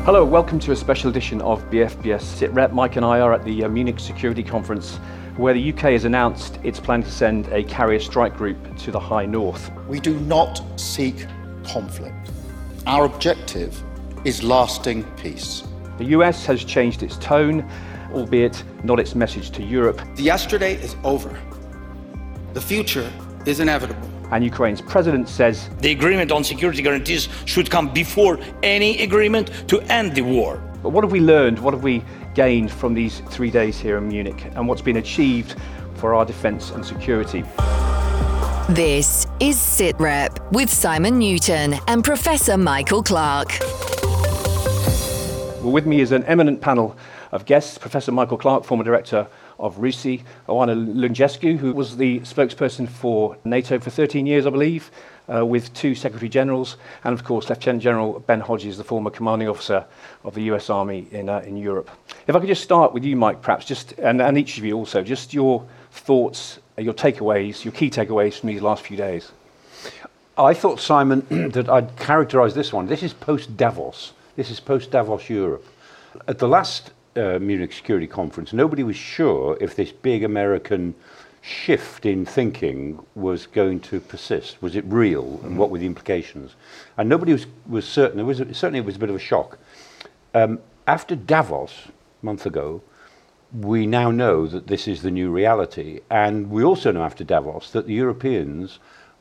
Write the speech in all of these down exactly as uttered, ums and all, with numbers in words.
Hello, welcome to a special edition of B F B S SITREP. Mike and I are at the uh, Munich Security Conference, where the U K has announced it's planning to send a carrier strike group to the High North. We do not seek conflict. Our objective is lasting peace. The U S has changed its tone, albeit not its message to Europe. The yesterday is over. The future is inevitable. And Ukraine's president says the agreement on security guarantees should come before any agreement to end the war. But what have we learned, what have we gained from these three days here in Munich, and what's been achieved for our defence and security? This is SITREP with Simon Newton and Professor Michael Clark. Well, with me is an eminent panel of guests, Professor Michael Clark, former director of RUSI, Oana Lungescu, who was the spokesperson for NATO for thirteen years, I believe, uh, with two Secretary Generals, and of course Lieutenant General Ben Hodges, the former commanding officer of the U S Army in uh, in Europe. If I could just start with you, Mike, perhaps, just and, and each of you also, just your thoughts, your takeaways, your key takeaways from these last few days. I thought, Simon, that I'd characterise this one. This is post-Davos. This is post-Davos Europe. At the last Uh, Munich Security Conference, nobody was sure if this big American shift in thinking was going to persist. Was it real, mm-hmm. and what were the implications? And nobody was, was certain. There was a, certainly it was a bit of a shock. Um, after Davos, a month ago, we now know that this is the new reality. And we also know after Davos that the Europeans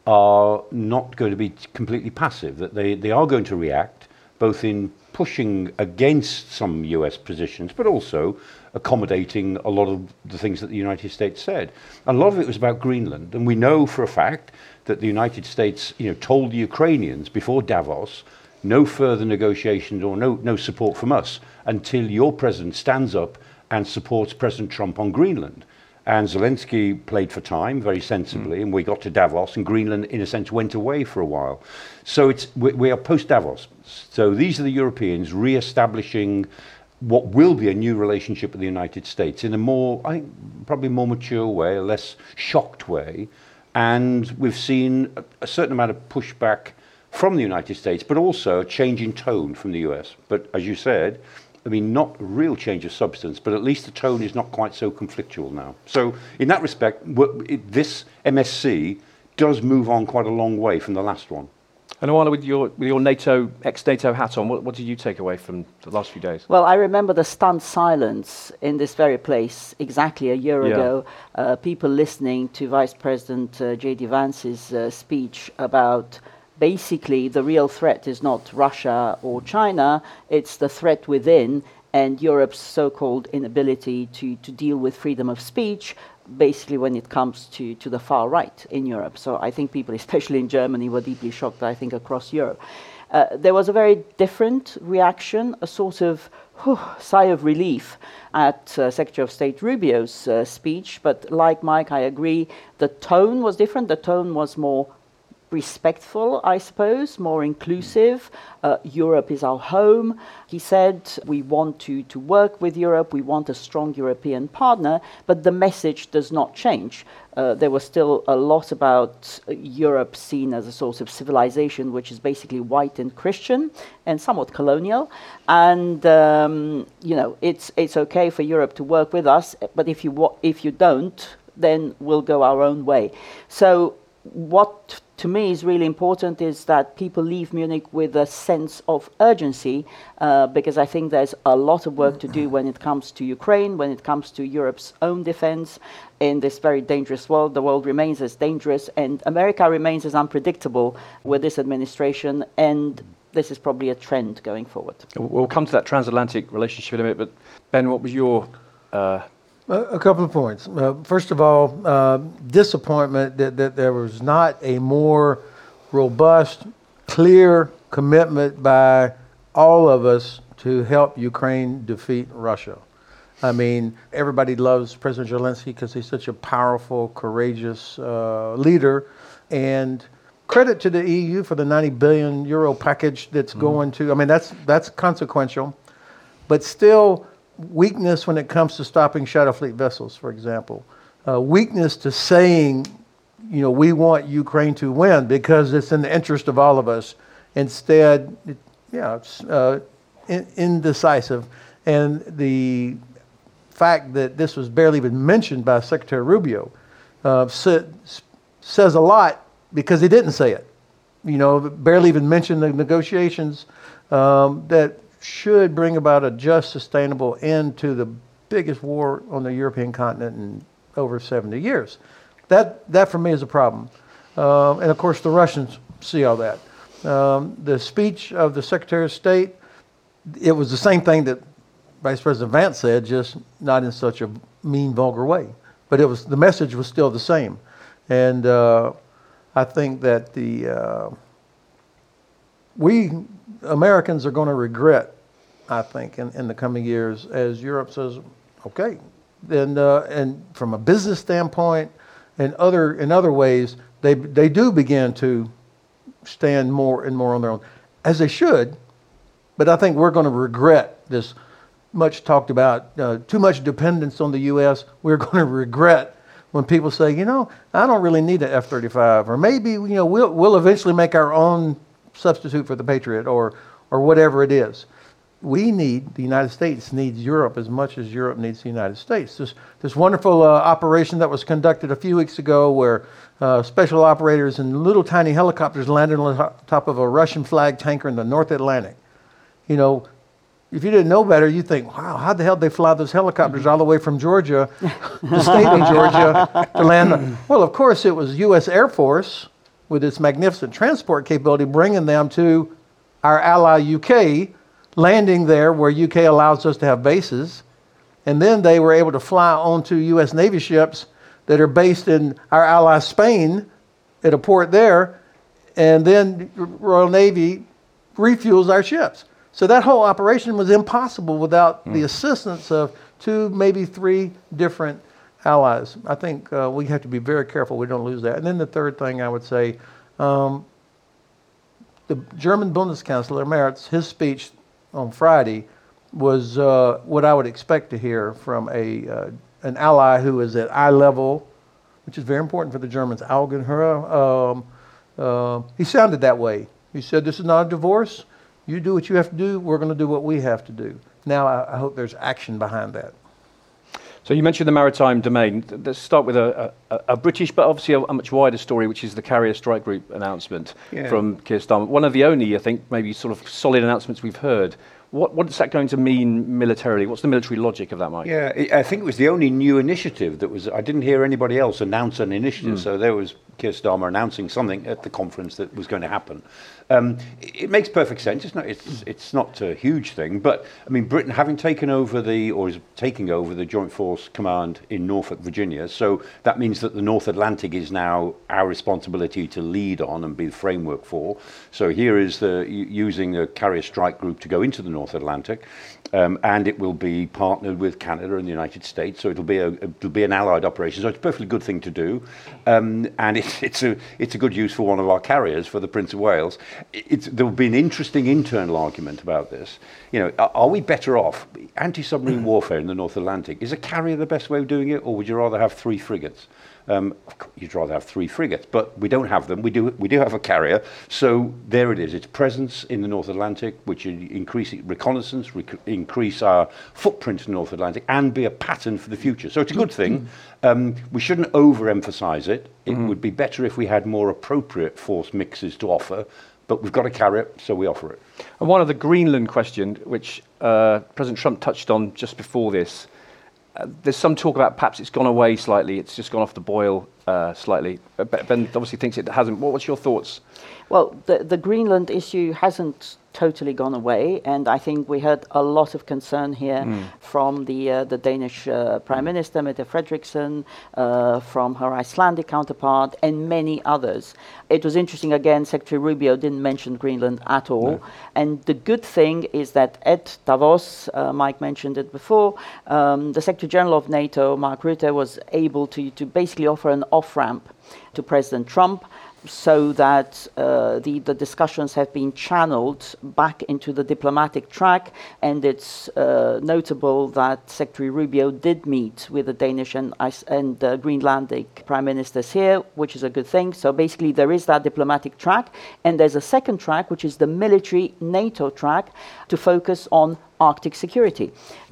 are not going to be completely passive, that they, they are going to react, both in pushing against some U S positions, but also accommodating a lot of the things that the United States said. And a lot of it was about Greenland. And we know for a fact that the United States, you know, told the Ukrainians before Davos, no further negotiations or no, no support from us until your president stands up and supports President Trump on Greenland. And Zelensky played for time very sensibly, mm. and we got to Davos, and Greenland, in a sense, went away for a while. So it's we, we are post-Davos. So these are the Europeans re-establishing what will be a new relationship with the United States in a more, I think, probably more mature way, a less shocked way. And we've seen a, a certain amount of pushback from the United States, but also a change in tone from the U S. But as you said, I mean, not a real change of substance, but at least the tone is not quite so conflictual now. So in that respect, it, this M S C does move on quite a long way from the last one. And Oana, with your with your NATO, ex-NATO hat on, what, what did you take away from the last few days? Well, I remember the stunned silence in this very place exactly a year yeah. ago. Uh, people listening to Vice President uh, J D Vance's uh, speech about basically the real threat is not Russia or China, it's the threat within and Europe's so-called inability to, to deal with freedom of speech, basically when it comes to, to the far right in Europe. So I think people, especially in Germany, were deeply shocked, I think, across Europe. Uh, there was a very different reaction, a sort of whew, sigh of relief at uh, Secretary of State Rubio's uh, speech. But like Mike, I agree, the tone was different. The tone was more respectful, I suppose, more inclusive. Uh, Europe is our home. He said we want to, to work with Europe, we want a strong European partner, but the message does not change. Uh, there was still a lot about uh, Europe seen as a source of civilization, which is basically white and Christian and somewhat colonial. And, um, you know, it's it's okay for Europe to work with us, but if you wa- if you don't, then we'll go our own way. So what to me is really important is that people leave Munich with a sense of urgency, uh, because I think there's a lot of work to do when it comes to Ukraine, when it comes to Europe's own defense in this very dangerous world. The world remains as dangerous and America remains as unpredictable with this administration, and this is probably a trend going forward. We'll come to that transatlantic relationship in a minute, but Ben, what was your uh, A couple of points. Uh, first of all, uh, disappointment that, that there was not a more robust, clear commitment by all of us to help Ukraine defeat Russia. I mean, everybody loves President Zelensky because he's such a powerful, courageous uh, leader. And credit to the E U for the ninety billion euro package that's mm-hmm. going to, I mean, that's that's consequential. But still, weakness when it comes to stopping Shadow Fleet vessels, for example. Uh, weakness to saying, you know, we want Ukraine to win because it's in the interest of all of us. Instead, it, yeah, it's, uh, in, indecisive. And the fact that this was barely even mentioned by Secretary Rubio uh, sa- says a lot because he didn't say it. You know, barely even mentioned the negotiations um, that should bring about a just, sustainable end to the biggest war on the European continent in over seventy years. That, that for me is a problem. Uh, and of course, the Russians see all that. Um, the speech of the Secretary of State, it was the same thing that Vice President Vance said, just not in such a mean, vulgar way. But it was the message was still the same. And uh, I think that the uh, we Americans are going to regret, I think, in, in the coming years as Europe says, okay, then uh, and from a business standpoint and other in other ways, they they do begin to stand more and more on their own, as they should. But I think we're going to regret this much talked about, uh, too much dependence on the U S. We're going to regret when people say, you know, I don't really need an F thirty-five, or maybe, you know, we'll we'll eventually make our own substitute for the Patriot, or or whatever it is. We need, the United States needs Europe as much as Europe needs the United States. This this wonderful uh, operation that was conducted a few weeks ago where uh, special operators in little tiny helicopters landed on the top of a Russian flag tanker in the North Atlantic. You know, if you didn't know better, you'd think, wow, how the hell did they fly those helicopters all the way from Georgia, the state of Georgia, to land? On? Well, of course, it was U S Air Force with its magnificent transport capability bringing them to our ally U K, landing there where U K allows us to have bases. And then they were able to fly onto U S Navy ships that are based in our ally Spain at a port there. And then Royal Navy refuels our ships. So that whole operation was impossible without mm. the assistance of two, maybe three different allies. I think uh, we have to be very careful we don't lose that. And then the third thing I would say, um, the German Bundeskanzler Merz, his speech on Friday was uh, what I would expect to hear from a uh, an ally who is at eye level, which is very important for the Germans, Augenhöhe. Um, uh, he sounded that way. He said, this is not a divorce. You do what you have to do. We're going to do what we have to do. Now, I, I hope there's action behind that. So you mentioned the maritime domain. Let's start with a, a, a British, but obviously a, a much wider story, which is the Carrier Strike Group announcement yeah. from Keir Starmer. One of the only, I think, maybe sort of solid announcements we've heard. What, what is that going to mean militarily? What's the military logic of that, Mike? Yeah, I think it was the only new initiative that was. I didn't hear anybody else announce an initiative, mm. so there was Keir Starmer announcing something at the conference that was going to happen. Um, it, it makes perfect sense. It's not. It's it's not a huge thing, but I mean, Britain having taken over the or is taking over the Joint Force Command in Norfolk, Virginia, so that means that the North Atlantic is now our responsibility to lead on and be the framework for. So here is the using the Carrier Strike Group to go into the North North Atlantic, um, and it will be partnered with Canada and the United States, so it'll be a it'll be an allied operation. So it's a perfectly good thing to do, um, and it's it's a it's a good use for one of our carriers for the Prince of Wales. It's, there will be an interesting internal argument about this. You know, are, are we better off anti-submarine warfare in the North Atlantic? Is a carrier the best way of doing it, or would you rather have three frigates? Um, you'd rather have three frigates, but we don't have them. We do we do have a carrier, so there it is. Its presence in the North Atlantic, which increase reconnaissance, rec- increase our footprint in the North Atlantic, and be a pattern for the future. So it's a good thing. Um, we shouldn't overemphasize it. It mm-hmm. would be better if we had more appropriate force mixes to offer, but we've got a carrier, so we offer it. And one of the Greenland question, which uh, President Trump touched on just before this, Uh, there's some talk about perhaps it's gone away slightly, it's just gone off the boil uh, slightly. Uh, Ben obviously thinks it hasn't. What, what's your thoughts? Well, the, the Greenland issue hasn't totally gone away, and I think we heard a lot of concern here mm. from the uh, the Danish uh, Prime Minister, Mette Frederiksen, uh, from her Icelandic counterpart, and many others. It was interesting, again, Secretary Rubio didn't mention Greenland at all, no. and the good thing is that at Davos, uh, Mike mentioned it before, um, the Secretary General of NATO, Mark Rutte, was able to, to basically offer an off-ramp to President Trump, so that uh, the, the discussions have been channeled back into the diplomatic track, and it's uh, notable that Secretary Rubio did meet with the Danish and, and uh, Greenlandic prime ministers here, which is a good thing. So basically there is that diplomatic track, and there's a second track, which is the military NATO track, to focus on Arctic security.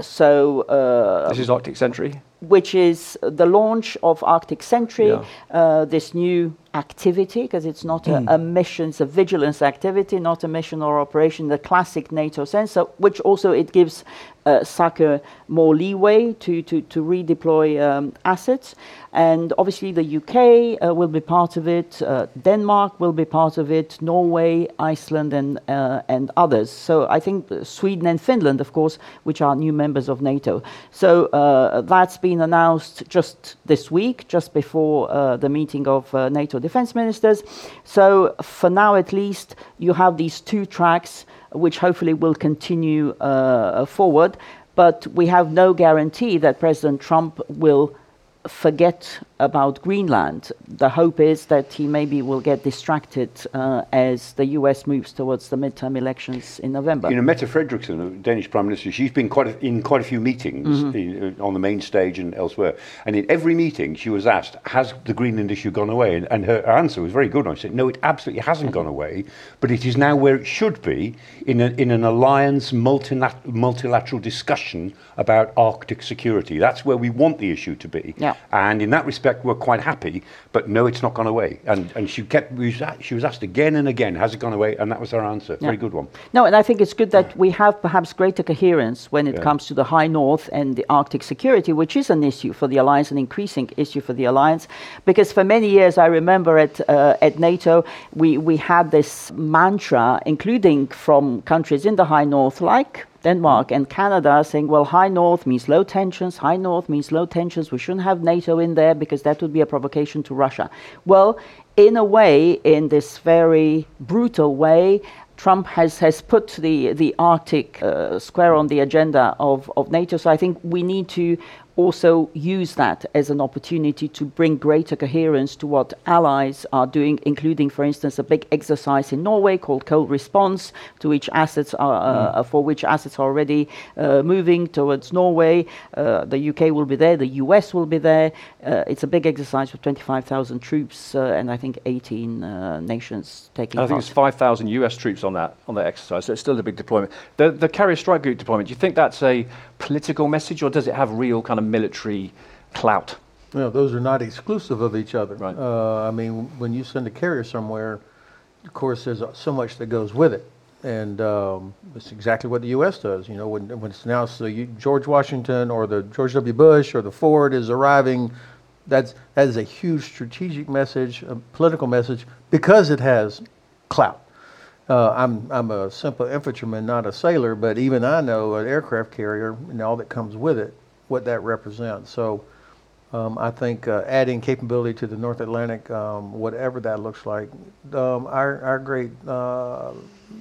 So uh, this is Arctic Sentry, which is the launch of Arctic Sentry, yeah. uh, this new activity, because it's not mm. a, a mission, it's a vigilance activity, not a mission or operation in the classic NATO sense, so, which also it gives uh, S A C E more leeway to, to, to redeploy um, assets. And obviously the U K uh, will be part of it, uh, Denmark will be part of it, Norway, Iceland, and, uh, and others. So I think Sweden and Finland, of course, which are new members of NATO. So uh, that's been announced just this week, just before uh, the meeting of uh, NATO defense ministers. So for now, at least, you have these two tracks, which hopefully will continue uh, forward. But we have no guarantee that President Trump will forget about Greenland. The hope is that he maybe will get distracted uh, as the U S moves towards the midterm elections in November. You know, Mette Frederiksen, the Danish Prime Minister, she's been quite a, in quite a few meetings mm-hmm. in, on the main stage and elsewhere. And in every meeting, she was asked, has the Greenland issue gone away? And, and her answer was very good. I said, no, it absolutely hasn't gone away, but it is now where it should be in, a, in an alliance multinat- multilateral discussion about Arctic security. That's where we want the issue to be. Yeah. And in that respect, we're quite happy, but no, it's not gone away. And and she kept she was asked again and again, has it gone away? And that was her answer. Yeah. Very good one. No, and I think it's good that we have perhaps greater coherence when it yeah. comes to the High North and the Arctic security, which is an issue for the alliance, an increasing issue for the alliance, because for many years, I remember at uh, at NATO, we we had this mantra, including from countries in the High North, like Denmark and Canada, saying, well, High North means low tensions, High North means low tensions, we shouldn't have NATO in there because that would be a provocation to Russia. Well, in a way, in this very brutal way, Trump has, has put the, the Arctic uh, square on the agenda of, of NATO, so I think we need to also use that as an opportunity to bring greater coherence to what allies are doing, including, for instance, a big exercise in Norway called Cold Response, to which assets are, uh, mm. for which assets are already uh, moving towards Norway. Uh, the U K will be there, the U S will be there. Uh, it's a big exercise with twenty-five thousand troops uh, and I think eighteen uh, nations taking part. I think it's five thousand U S troops on that on that exercise, so it's still a big deployment. The, the Carrier Strike Group deployment, do you think that's a political message, or does it have real kind of military clout? Well, those are not exclusive of each other. Right. Uh, I mean, when you send a carrier somewhere, of course, there's so much that goes with it. And um, it's exactly what the U S does. You know, when, when it's announced the George Washington or the George W. Bush or the Ford is arriving, that's, that is a huge strategic message, a political message, because it has clout. Uh, I'm I'm a simple infantryman, not a sailor, but even I know an aircraft carrier and all that comes with it, what that represents. So um, I think uh, adding capability to the North Atlantic, um, whatever that looks like, um, our our great uh,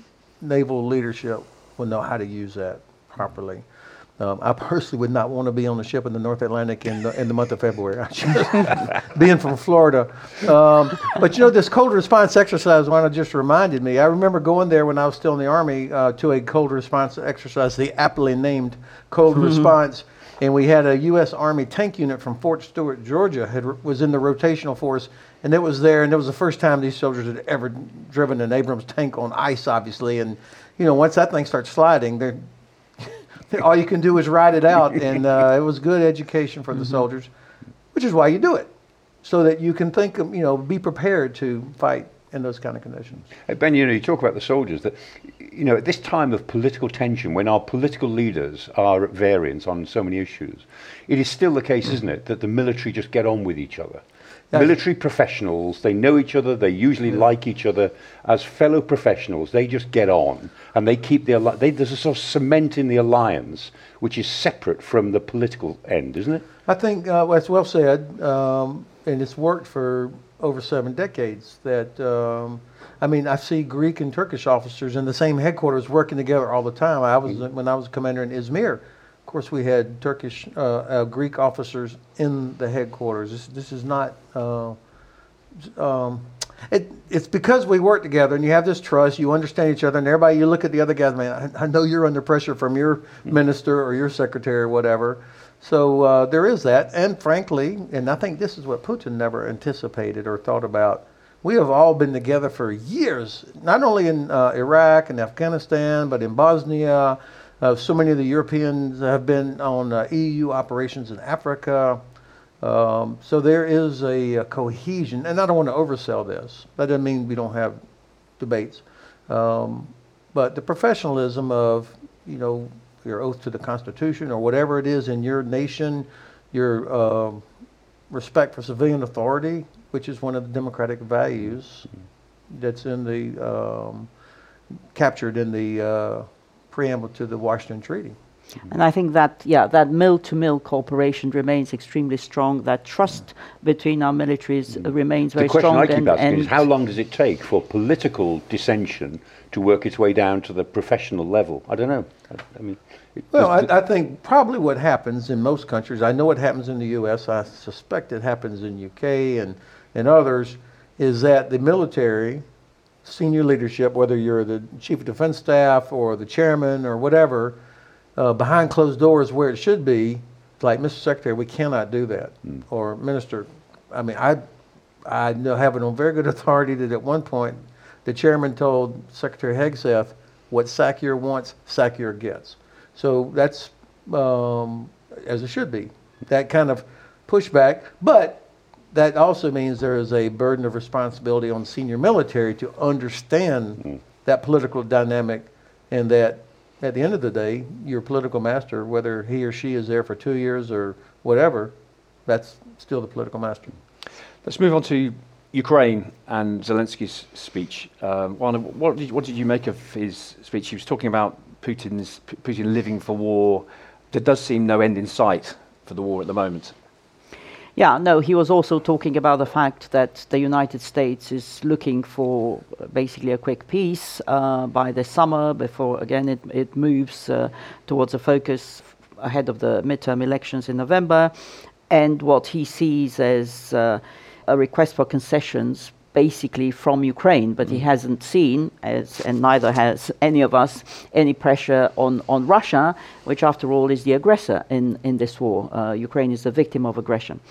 naval leadership will know how to use that properly. Um, I personally would not want to be on the ship in the North Atlantic in the, in the month of February, being from Florida. Um, but you know, this cold response exercise one just reminded me. I remember going there when I was still in the Army uh, to a cold response exercise, the aptly named cold mm-hmm. response. And we had a U S Army tank unit from Fort Stewart, Georgia, had, was in the rotational force. And it was there, and it was the first time these soldiers had ever driven an Abrams tank on ice, obviously. And, you know, once that thing starts sliding, they're all you can do is ride it out, and uh, it was good education for the mm-hmm. soldiers, which is why you do it, so that you can think, of, you know, be prepared to fight in those kind of conditions. Hey Ben, you know, you talk about the soldiers, that, you know, at this time of political tension, when our political leaders are at variance on so many issues, it is still the case, isn't it, that the military just get on with each other. That's military professionals, they know each other, they usually yeah. like each other. As fellow professionals, they just get on, and they keep the alli- they, there's a sort of cement in the alliance which is separate from the political end, isn't it? I think uh, well, that's well said, um, and it's worked for over seven decades. That um, I mean, I see Greek and Turkish officers in the same headquarters working together all the time. I was mm-hmm. when I was commander in Izmir. Of course, we had Turkish, uh, uh, Greek officers in the headquarters. This, this is not, uh, um, It, it's because we work together and you have this trust, you understand each other, and everybody, you look at the other guys, man, I, I know you're under pressure from your minister or your secretary or whatever. So uh, there is that. And frankly, and I think this is what Putin never anticipated or thought about, we have all been together for years, not only in uh, Iraq and Afghanistan, but in Bosnia. Uh, so many of the Europeans have been on uh, E U operations in Africa. Um, so there is a, a cohesion, and I don't want to oversell this. That doesn't mean we don't have debates. Um, but the professionalism of, you know, your oath to the Constitution or whatever it is in your nation, your uh, respect for civilian authority, which is one of the democratic values that's in the um, captured in the uh, preamble to the Washington Treaty. And I think that, yeah, that mill-to-mill cooperation remains extremely strong. That trust between our militaries uh, remains very strong. The question I keep and, asking and is how long does it take for political dissension to work its way down to the professional level? I don't know. I, I mean, it, well, I, I think probably what happens in most countries, I know what happens in the U S, I suspect it happens in U K and, and others, is that the military, senior leadership, whether you're the chief of defense staff or the chairman or whatever, Uh, behind closed doors where it should be, like, Mister Secretary, we cannot do that. Mm. Or Minister, I mean, I I know, have it on very good authority that at one point the chairman told Secretary Hegseth, what SACEUR wants, SACEUR gets. So that's, um, as it should be, that kind of pushback. But that also means there is a burden of responsibility on senior military to understand mm. that political dynamic, and that at the end of the day, your political master, whether he or she is there for two years or whatever, that's still the political master. Let's move on to Ukraine and Zelensky's speech. Um, Juana, what did, what did you make of his speech? He was talking about Putin's Putin living for war. There does seem no end in sight for the war at the moment. Yeah, no, he was also talking about the fact that the United States is looking for basically a quick peace uh, by the summer before, again, it, it moves uh, towards a focus ahead of the midterm elections in November. And what he sees as uh, a request for concessions basically from Ukraine, but he hasn't seen, as, and neither has any of us, any pressure on, on Russia, which after all is the aggressor in, in this war. Uh, Ukraine is the victim of aggression.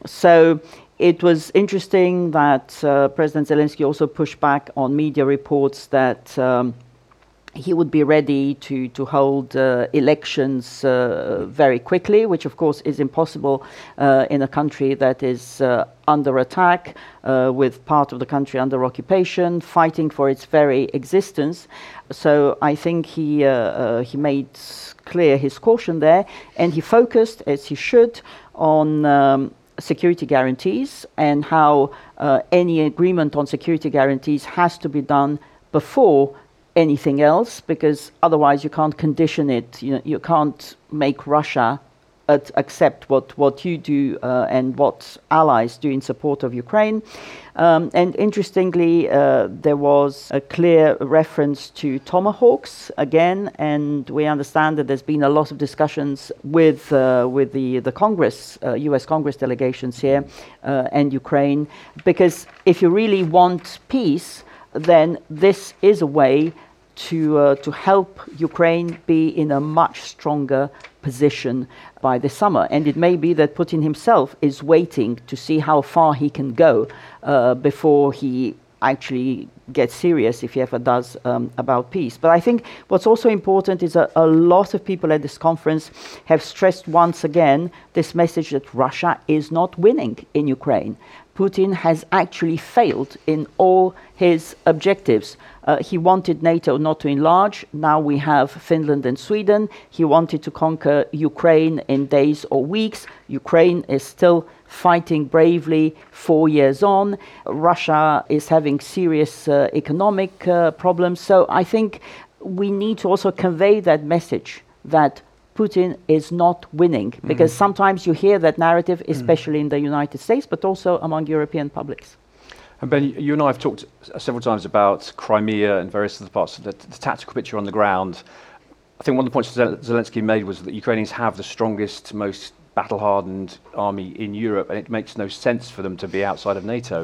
So it was interesting that uh, President Zelensky also pushed back on media reports that um, he would be ready to, to hold uh, elections uh, very quickly, which of course is impossible uh, in a country that is uh, under attack, uh, with part of the country under occupation, fighting for its very existence. So I think he, uh, uh, he made clear his caution there, and he focused, as he should, on um, security guarantees and how uh, any agreement on security guarantees has to be done before anything else, because otherwise you can't condition it. You know, you can't make Russia at, accept what, what you do uh, and what allies do in support of Ukraine. Um, and interestingly, uh, there was a clear reference to Tomahawks again, and we understand that there's been a lot of discussions with uh, with the, the Congress, uh, U S Congress delegations here uh, and Ukraine, because if you really want peace, then this is a way to uh, to help Ukraine be in a much stronger position by the summer. And it may be that Putin himself is waiting to see how far he can go uh, before he actually gets serious, if he ever does, um, about peace. But I think what's also important is that a lot of people at this conference have stressed once again this message that Russia is not winning in Ukraine. Putin has actually failed in all his objectives. Uh, he wanted NATO not to enlarge. Now we have Finland and Sweden. He wanted to conquer Ukraine in days or weeks. Ukraine is still fighting bravely four years on. Russia is having serious uh, economic uh, problems. So I think we need to also convey that message that Putin is not winning, because mm. sometimes you hear that narrative, especially mm. in the United States, but also among European publics. And Ben, you and I have talked several times about Crimea and various other parts of the, the tactical picture on the ground. I think one of the points Zelensky made was that Ukrainians have the strongest, most battle-hardened army in Europe, and it makes no sense for them to be outside of NATO.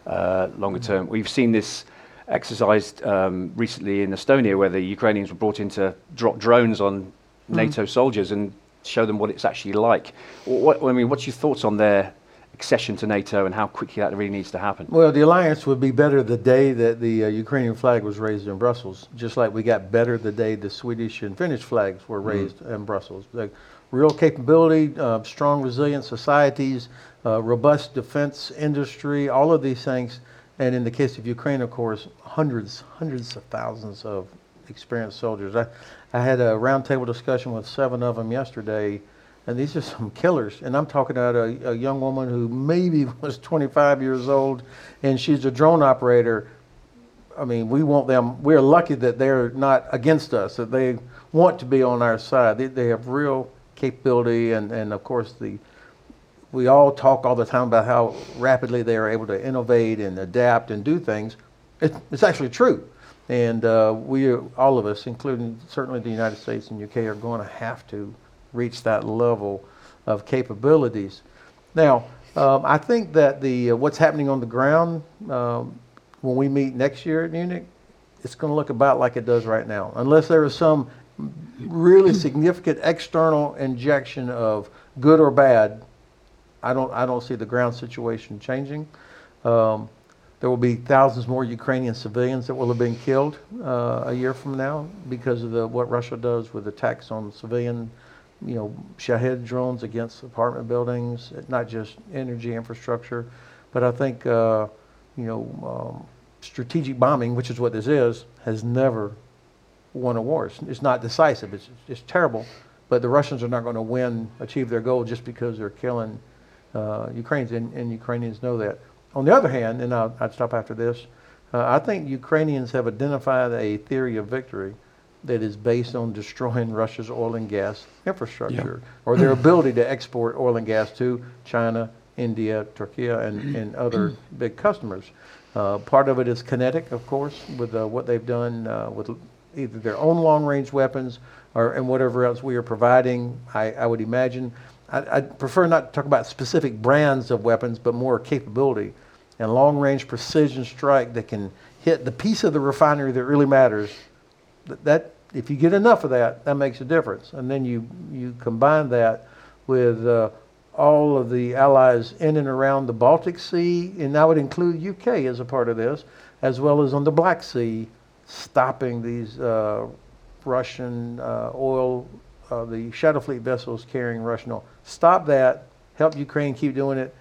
uh, longer term. We've seen this exercised um, recently in Estonia, where the Ukrainians were brought in to drop drones on NATO soldiers and show them what it's actually like. What, I mean, what's your thoughts on their accession to NATO and how quickly that really needs to happen? Well, the alliance would be better the day that the uh, Ukrainian flag was raised in Brussels, just like we got better the day the Swedish and Finnish flags were raised mm. in Brussels. The real capability, uh, strong, resilient societies, uh, robust defense industry, all of these things. And in the case of Ukraine, of course, hundreds, hundreds of thousands of experienced soldiers. I, I had a roundtable discussion with seven of them yesterday, and these are some killers. And I'm talking about a, a young woman who maybe was twenty-five years old, and she's a drone operator. I mean, we want them, we're lucky that they're not against us, that they want to be on our side. They, they have real capability, and, and of course, the we all talk all the time about how rapidly they are able to innovate and adapt and do things. It, it's actually true. And uh, we, are, all of us, including certainly the United States and U K, are going to have to reach that level of capabilities. Now, um, I think that the uh, what's happening on the ground um, when we meet next year at Munich, it's going to look about like it does right now, unless there is some really significant external injection of good or bad. I don't, I don't see the ground situation changing. Um, there will be thousands more Ukrainian civilians that will have been killed uh, a year from now because of the, what Russia does with attacks on civilian, you know, Shahed drones against apartment buildings, not just energy infrastructure. But I think, uh, you know, um, strategic bombing, which is what this is, has never won a war. It's, it's not decisive. It's, it's terrible. But the Russians are not going to win, achieve their goal just because they're killing Uh, Ukrainians, and, and Ukrainians know that. On the other hand, and I'll, I'd stop after this, uh, I think Ukrainians have identified a theory of victory that is based on destroying Russia's oil and gas infrastructure, yeah. or their ability to export oil and gas to China, India, Turkey, and, and other big customers. Uh, part of it is kinetic, of course, with uh, what they've done uh, with either their own long-range weapons or and whatever else we are providing. I, I would imagine. I'd prefer not to talk about specific brands of weapons, but more capability and long-range precision strike that can hit the piece of the refinery that really matters. That, that if you get enough of that, that makes a difference. And then you you combine that with uh, all of the allies in and around the Baltic Sea, and that would include U K as a part of this, as well as on the Black Sea, stopping these uh, Russian uh, oil. Uh, the Shadow Fleet vessels carrying Russian oil. Stop that. Help Ukraine keep doing it.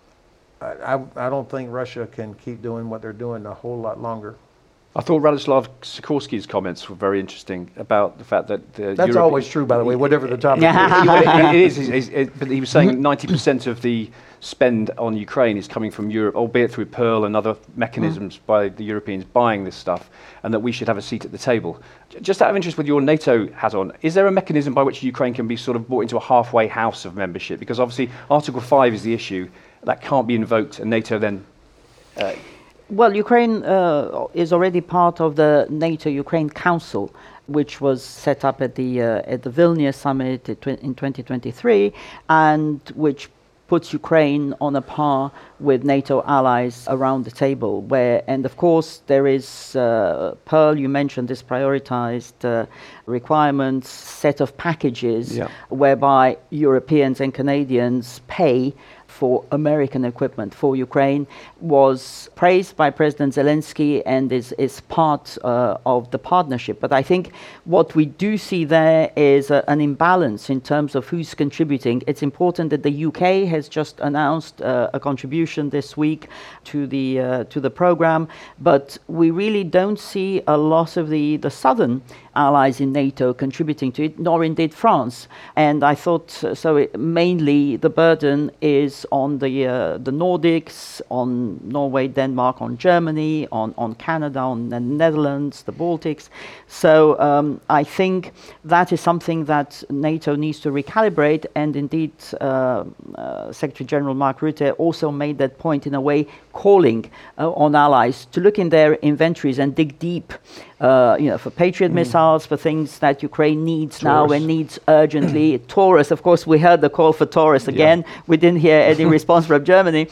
I, I, I don't think Russia can keep doing what they're doing a whole lot longer. I thought Radoslav Sikorski's comments were very interesting about the fact that the That's Europe always true, by the way, whatever the topic is. it, it is, it is it, but he was saying ninety percent of the spend on Ukraine is coming from Europe, albeit through Pearl and other mechanisms mm. by the Europeans buying this stuff, and that we should have a seat at the table. Just out of interest, with your NATO hat on, is there a mechanism by which Ukraine can be sort of brought into a halfway house of membership? Because obviously Article five is the issue. That can't be invoked, and NATO then... Uh, Well, Ukraine uh, is already part of the NATO-Ukraine Council, which was set up at the uh, at the Vilnius summit in twenty twenty-three, and which puts Ukraine on a par with NATO allies around the table. Where, and of course, there is uh, Pearl. You mentioned this prioritized uh, requirements set of packages, yeah. whereby Europeans and Canadians pay for American equipment for Ukraine, was praised by President Zelensky and is, is part uh, of the partnership. But I think what we do see there is a, an imbalance in terms of who's contributing. It's important that the U K has just announced uh, a contribution this week to the uh, to the program, but we really don't see a lot of the, the southern allies in NATO contributing to it, nor indeed France. And I thought, uh, so it, mainly the burden is on the uh, the Nordics, on Norway, Denmark, on Germany, on, on Canada, on the Netherlands, the Baltics. So um, I think that is something that NATO needs to recalibrate, and indeed uh, uh, Secretary General Mark Rutte also made that point in a way, calling uh, on allies to look in their inventories and dig deep, uh, you know, for Patriot mm. missiles, missiles, for things that Ukraine needs now and needs urgently. Taurus, of course, we heard the call for Taurus again. Yeah. We didn't hear any response from Germany.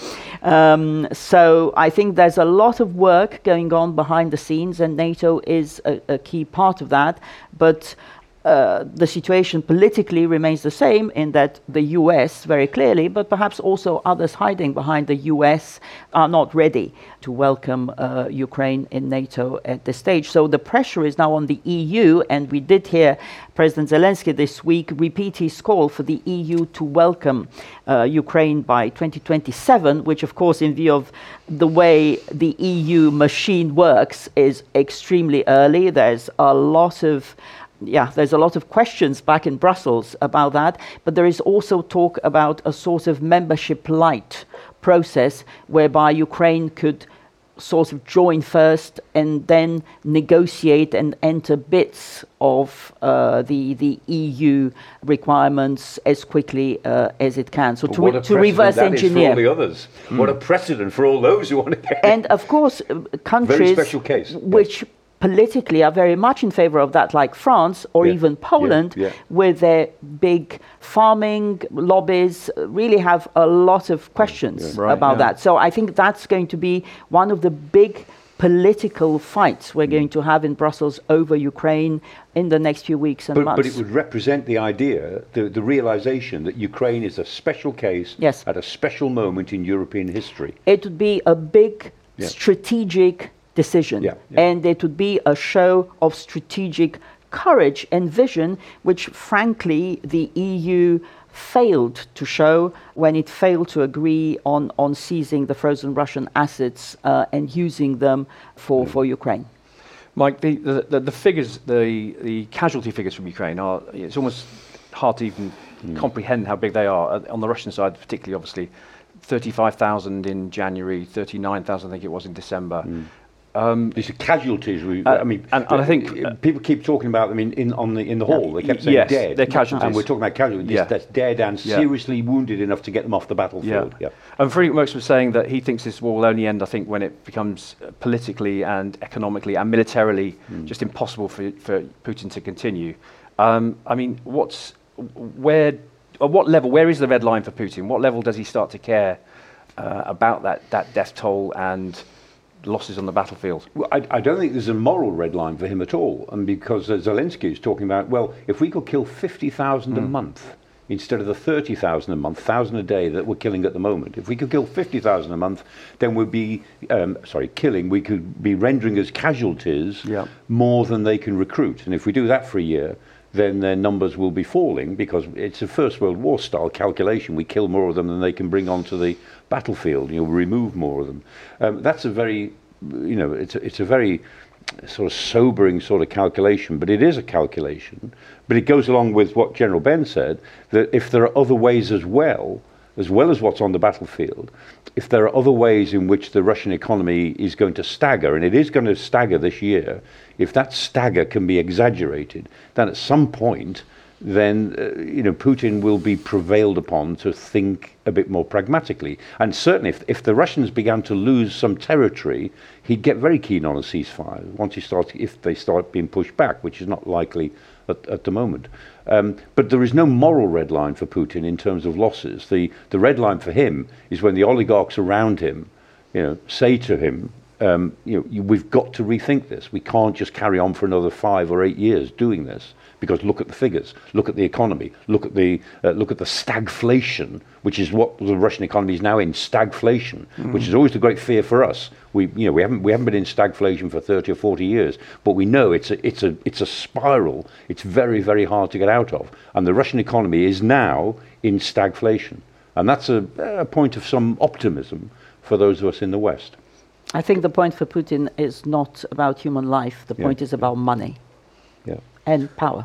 Um, so I think there's a lot of work going on behind the scenes, and NATO is a, a key part of that. But Uh, the situation politically remains the same, in that the U S very clearly, but perhaps also others hiding behind the U S, are not ready to welcome uh, Ukraine in NATO at this stage. So the pressure is now on the E U, and we did hear President Zelensky this week repeat his call for the E U to welcome uh, Ukraine by twenty twenty-seven, which of course, in view of the way the E U machine works, is extremely early. There's a lot of Yeah, there's a lot of questions back in Brussels about that, but there is also talk about a sort of membership light process whereby Ukraine could sort of join first and then negotiate and enter bits of uh, the the E U requirements as quickly uh, as it can. So to, re- to reverse that engineer. Is for all the others. Mm. What a precedent for all those who want to get. And of course, uh, countries Very special case. which. Yes. politically are very much in favor of that, like France or yeah. even Poland, yeah. Yeah. with their big farming lobbies, really have a lot of questions yeah. Right, about yeah. that. So I think that's going to be one of the big political fights we're going to have in Brussels over Ukraine in the next few weeks and but, months. But it would represent the idea, the, the realization that Ukraine is a special case yes. at a special moment in European history. It would be a big yeah. strategic decision, yeah, yeah. and it would be a show of strategic courage and vision, which frankly the E U failed to show when it failed to agree on, on seizing the frozen Russian assets uh, and using them for, for Ukraine. Mike, the, the, the figures, the, the casualty figures from Ukraine are, it's almost hard to even mm. comprehend how big they are. Uh, on the Russian side, particularly, obviously, thirty-five thousand in January, thirty-nine thousand I think it was in December. Mm. Um, These are casualties. We, uh, I mean, and, and I think uh, people keep talking about them in, in on the in the hall. They kept saying yes, dead. they're casualties, and we're talking about casualties. Yeah. That's dead and yeah. seriously wounded enough to get them off the battlefield. Yeah. yeah. And Friedrich Merz was saying that he thinks this war will only end, I think, when it becomes politically and economically and militarily mm. just impossible for for Putin to continue. Um, I mean, what's where at what level? Where is the red line for Putin? What level does he start to care uh, about that that death toll and losses on the battlefield? Well, I, I don't think there's a moral red line for him at all, and because uh, Zelensky is talking about, well, if we could kill fifty thousand mm. a month instead of the thirty thousand a month, one thousand a day that we're killing at the moment, if we could kill fifty thousand a month, then we'd be, um, sorry, killing, we could be rendering as casualties yeah. more than they can recruit. And if we do that for a year, then their numbers will be falling, because it's a First World War style calculation. We kill more of them than they can bring onto the battlefield. You know, remove more of them. Um, that's a very, you know, it's a, it's a very sort of sobering sort of calculation, but it is a calculation. But it goes along with what General Ben said, that if there are other ways as well, as well as what's on the battlefield, if there are other ways in which the Russian economy is going to stagger, and it is going to stagger this year, if that stagger can be exaggerated, then at some point, then uh, you know, Putin will be prevailed upon to think a bit more pragmatically. And certainly, if, if the Russians began to lose some territory, he'd get very keen on a ceasefire once he starts, if they start being pushed back, which is not likely at, at the moment. Um, but there is no moral red line for Putin in terms of losses. The the red line for him is when the oligarchs around him, you know, say to him, um, you know, you, we've got to rethink this. We can't just carry on for another five or eight years doing this. Because look at the figures, look at the economy, look at the uh, look at the stagflation, which is what the Russian economy is now in, stagflation, mm. which is always the great fear for us. We you know we haven't we haven't been in stagflation for thirty or forty years, but we know it's a it's a it's a spiral. It's very very hard to get out of, and the Russian economy is now in stagflation, and that's a, a point of some optimism for those of us in the West. I think the point for Putin is not about human life. The yeah. point is about money. Yeah. And power.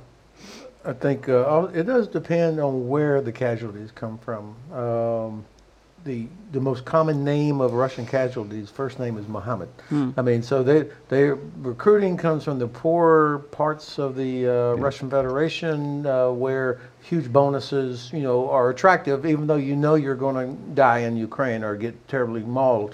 I think uh, it does depend on where the casualties come from. Um, the the most common name of Russian casualties, first name is Mohammed. Mm. I mean, so they they recruiting comes from the poorer parts of the uh, yeah. Russian Federation, uh, where huge bonuses, you know, are attractive, even though you know you're going to die in Ukraine or get terribly mauled.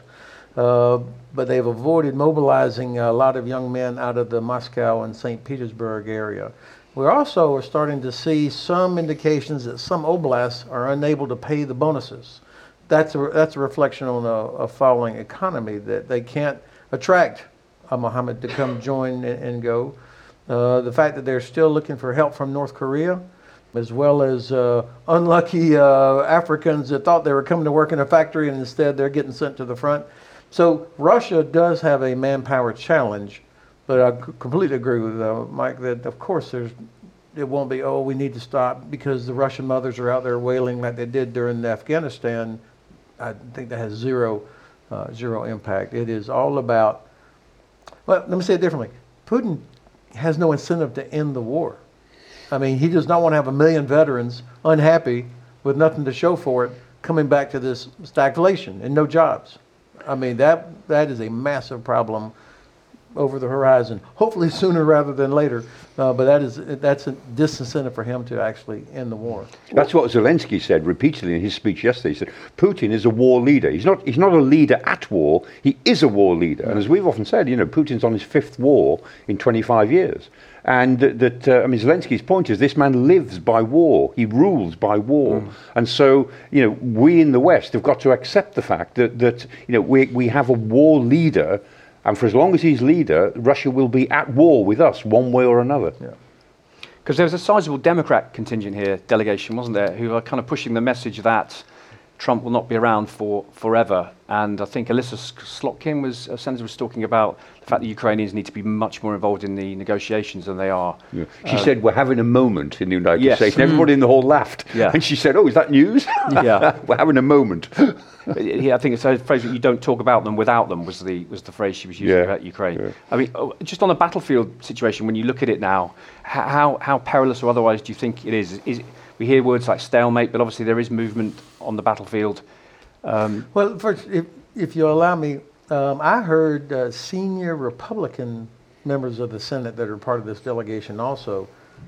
uh, but they've avoided mobilizing a lot of young men out of the Moscow and Saint Petersburg area. We also are starting to see some indications that some oblasts are unable to pay the bonuses. That's a, that's a reflection on a, a falling economy, that they can't attract a Mohammed to come join and, and go. Uh, the fact that they're still looking for help from North Korea, as well as uh, unlucky uh, Africans that thought they were coming to work in a factory and instead they're getting sent to the front. So Russia does have a manpower challenge, but I c- completely agree with uh, Mike that of course there's, it won't be, oh, we need to stop because the Russian mothers are out there wailing like they did during Afghanistan. I think that has zero, uh, zero impact. It is all about, well, let me say it differently. Putin has no incentive to end the war. I mean, he does not want to have a million veterans unhappy with nothing to show for it coming back to this stagflation and no jobs. I mean, that that is a massive problem over the horizon, hopefully sooner rather than later. Uh, but that is that's a disincentive for him to actually end the war. That's what Zelensky said repeatedly in his speech yesterday. He said Putin is a war leader. He's not he's not a leader at war. He is a war leader. And as we've often said, you know, Putin's on his fifth war in twenty-five years. And that, that uh, I mean, Zelensky's point is this man lives by war. He rules by war. Mm. And so, you know, we in the West have got to accept the fact that, that you know, we, we have a war leader. And for as long as he's leader, Russia will be at war with us one way or another. Yeah. Because there was a sizable Democrat contingent here, delegation, wasn't there, who are kind of pushing the message that Trump will not be around for forever. And I think Alyssa Slotkin was, a senator, was talking about the fact that Ukrainians need to be much more involved in the negotiations than they are. Yeah. She uh, said, we're having a moment in the United yes. States. And everybody in the hall laughed. Yeah. And she said, oh, is that news? Yeah. We're having a moment. Yeah, I think it's a phrase that you don't talk about them without them was the was the phrase she was using yeah. about Ukraine. Yeah. I mean, just on the battlefield situation, when you look at it now, how how perilous or otherwise do you think it is? Is we hear words like stalemate, but obviously there is movement on the battlefield. Um, well, first, if if you allow me, um, I heard uh, senior Republican members of the Senate that are part of this delegation also.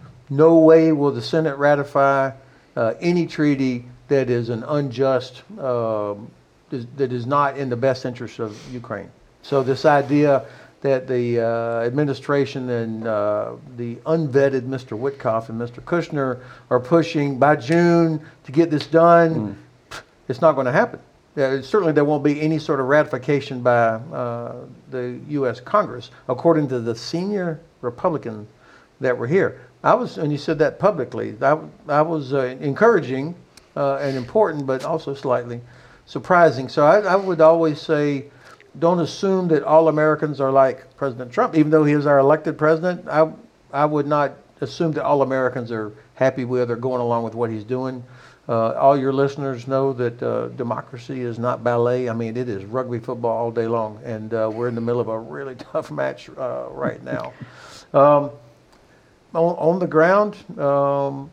No way will the Senate ratify uh, any treaty that is an unjust, uh, that is not in the best interest of Ukraine. So this idea that the uh, administration and uh, the unvetted Mister Witkoff and Mister Kushner are pushing by June to get this done, mm. it's not going to happen. Uh, certainly there won't be any sort of ratification by uh, the U S Congress, according to the senior Republicans that were here. I was, and you said that publicly, I, I was uh, encouraging Uh, and important, but also slightly surprising. So I, I would always say, don't assume that all Americans are like President Trump. Even though he is our elected president, I I would not assume that all Americans are happy with or going along with what he's doing. Uh, all your listeners know that uh, democracy is not ballet. I mean, it is rugby football all day long, and uh, we're in the middle of a really tough match uh, right now. Um, on, on the ground, um,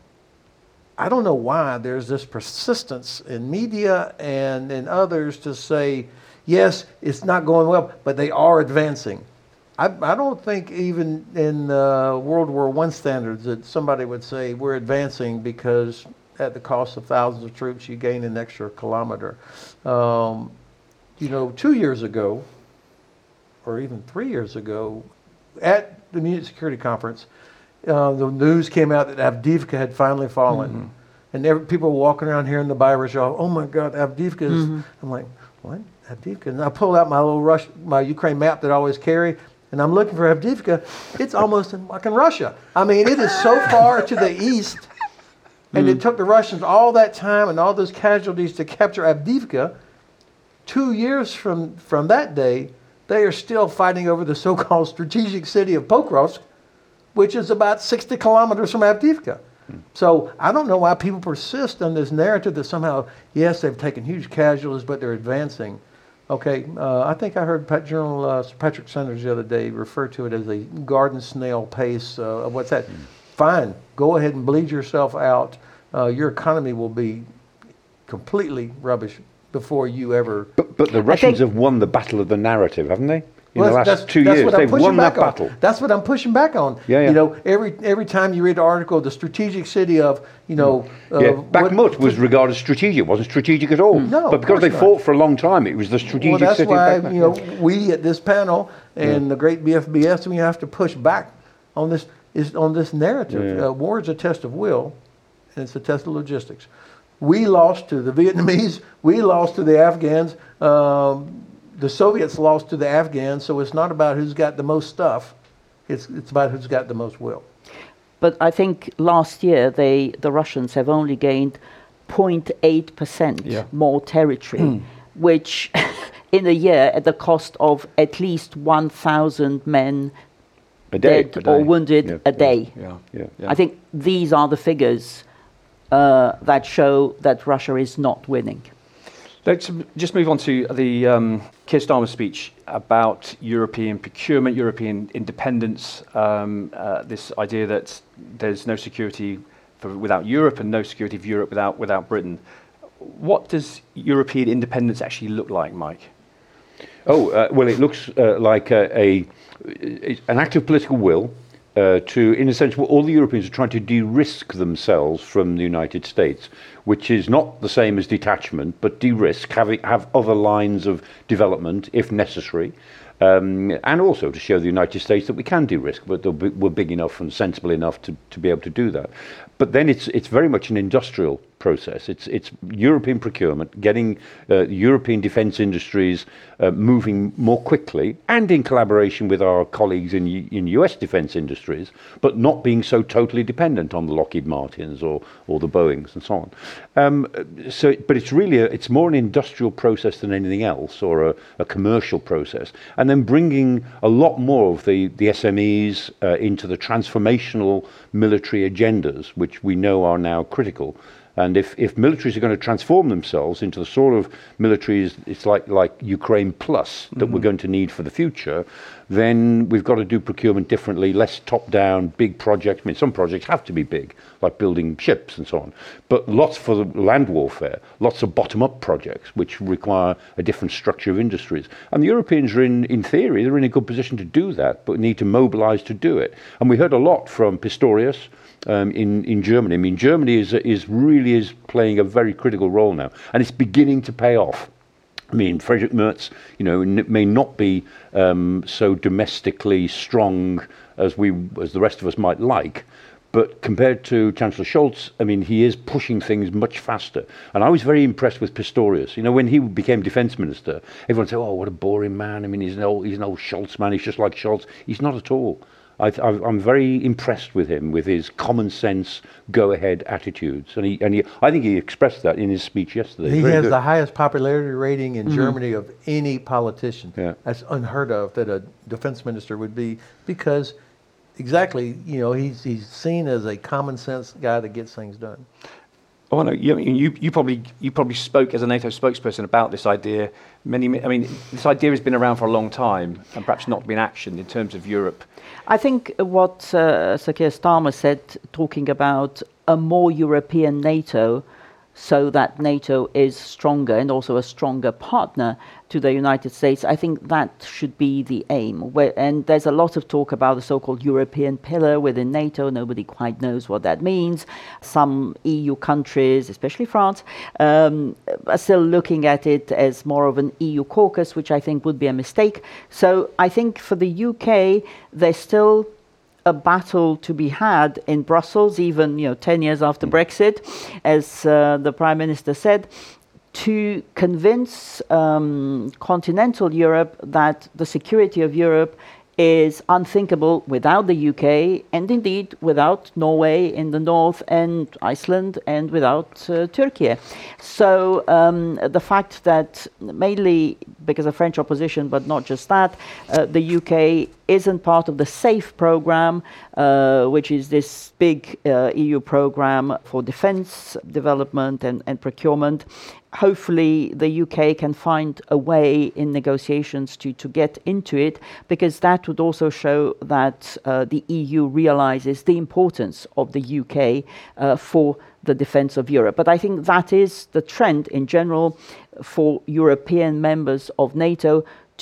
I don't know why there's this persistence in media and in others to say, yes, it's not going well, but they are advancing. I, I don't think even in uh, World War One standards that somebody would say we're advancing because at the cost of thousands of troops you gain an extra kilometer. Um, you know, two years ago, or even three years ago, at the Munich Security Conference, Uh, the news came out that Avdiivka had finally fallen. Mm-hmm. And every, people were walking around here in the Bayerischer, oh my God, Avdiivka is, mm-hmm. I'm like, what? Avdiivka? And I pulled out my little Rush, my Ukraine map that I always carry, and I'm looking for Avdiivka. It's almost in fucking Russia. I mean, it is so far to the east, and mm-hmm. it took the Russians all that time and all those casualties to capture Avdiivka. Two years from, from that day, they are still fighting over the so-called strategic city of Pokrovsk, which is about sixty kilometers from Avdiivka. Hmm. So I don't know why people persist on this narrative that somehow, yes, they've taken huge casualties, but they're advancing. Okay, uh, I think I heard Pat General uh, Patrick Sanders the other day refer to it as a garden snail pace. Uh, what's that? Hmm. Fine, go ahead and bleed yourself out. Uh, your economy will be completely rubbish before you ever... But, but the Russians have won the battle of the narrative, haven't they? in Well, the last that's, two that's years. what I'm They've pushing won that back on. battle. That's what I'm pushing back on. Yeah, yeah. You know, every every time you read the article, the strategic city of, you know, uh, Yeah, what- Bakhmut was regarded as strategic. It wasn't strategic at all. No, but of because they course fought for a long time, it was the strategic Well, that's city why, of Bakhmut. you know, we at this panel and Yeah. the great B F B S, we have to push back on this is on this narrative. Yeah. Uh, war is a test of will, and it's a test of logistics. We lost to the Vietnamese. We lost to the Afghans. Um, the Soviets lost to the Afghans. So it's not about who's got the most stuff. It's it's about who's got the most will. But I think last year they the Russians have only gained zero point eight percent Yeah. more territory, which in a year at the cost of at least one thousand men A day. dead a or day. wounded Yeah. a day. Yeah. Yeah. Yeah. I think these are the figures uh, that show that Russia is not winning. Let's just move on to the um, Keir Starmer speech about European procurement, European independence, um, uh, this idea that there's no security for, without Europe and no security of Europe without, without Britain. What does European independence actually look like, Mike? Oh, uh, well, it looks uh, like a, a, an act of political will uh, to, in a sense, well, all the Europeans are trying to de-risk themselves from the United States, which is not the same as detachment, but de-risk, having have other lines of development if necessary. Um, and also to show the United States that we can de-risk, but they'll be, we're big enough and sensible enough to, to be able to do that. But then it's it's very much an industrial process. It's it's European procurement, getting uh, European defence industries uh, moving more quickly, and in collaboration with our colleagues in in U S defence industries, but not being so totally dependent on the Lockheed Martins or or the Boeings and so on. Um, so, but it's really a, it's more an industrial process than anything else, or a, a commercial process, and then bringing a lot more of the the S M Es uh, into the transformational military agendas, which we know are now critical. And if, if militaries are going to transform themselves into the sort of militaries, it's like, like Ukraine Plus that mm-hmm. we're going to need for the future, then we've got to do procurement differently, less top-down, big projects. I mean, some projects have to be big, like building ships and so on. But lots for the land warfare, lots of bottom-up projects, which require a different structure of industries. And the Europeans are in, in theory, they're in a good position to do that, but need to mobilize to do it. And we heard a lot from Pistorius, Um, in, in Germany. I mean, Germany is is really is playing a very critical role now, and it's beginning to pay off. I mean, Friedrich Merz, you know, n- may not be um, so domestically strong as we, as the rest of us might like, but compared to Chancellor Scholz, I mean, he is pushing things much faster. And I was very impressed with Pistorius. You know, when he became defence minister, everyone said, "Oh, what a boring man! I mean, he's an old, he's an old Scholz man. He's just like Scholz." He's not at all. I, I'm very impressed with him, with his common sense, go-ahead attitudes, and he and he, I think he expressed that in his speech yesterday. He Very has good. the highest popularity rating in mm-hmm. Germany of any politician. Yeah. That's unheard of that a defense minister would be, because exactly, you know, he's he's seen as a common sense guy that gets things done. Oh no, you, you you probably you probably spoke as a NATO spokesperson about this idea. Many, I mean, this idea has been around for a long time and perhaps not been actioned in terms of Europe. I think what uh, Sir Keir Starmer said, talking about a more European NATO, so that NATO is stronger and also a stronger partner to the United States, I think that should be the aim. Where, and there's a lot of talk about the so-called European pillar within NATO. Nobody quite knows what that means. Some E U countries, especially France, um, are still looking at it as more of an E U caucus, which I think would be a mistake. So I think for the U K, there's still a battle to be had in Brussels, even you know, ten years after Brexit, as uh, the Prime Minister said, to convince um, continental Europe that the security of Europe is unthinkable without the U K, and indeed without Norway in the north and Iceland, and without uh, Turkey. So um, the fact that, mainly because of French opposition, but not just that, uh, the U K isn't part of the SAFE program, uh, which is this big uh, E U program for defense development and, and procurement. Hopefully the U K can find a way in negotiations to, to get into it, because that would also show that uh, the E U realizes the importance of the U K uh, for the defense of Europe. But I think that is the trend in general for European members of NATO, to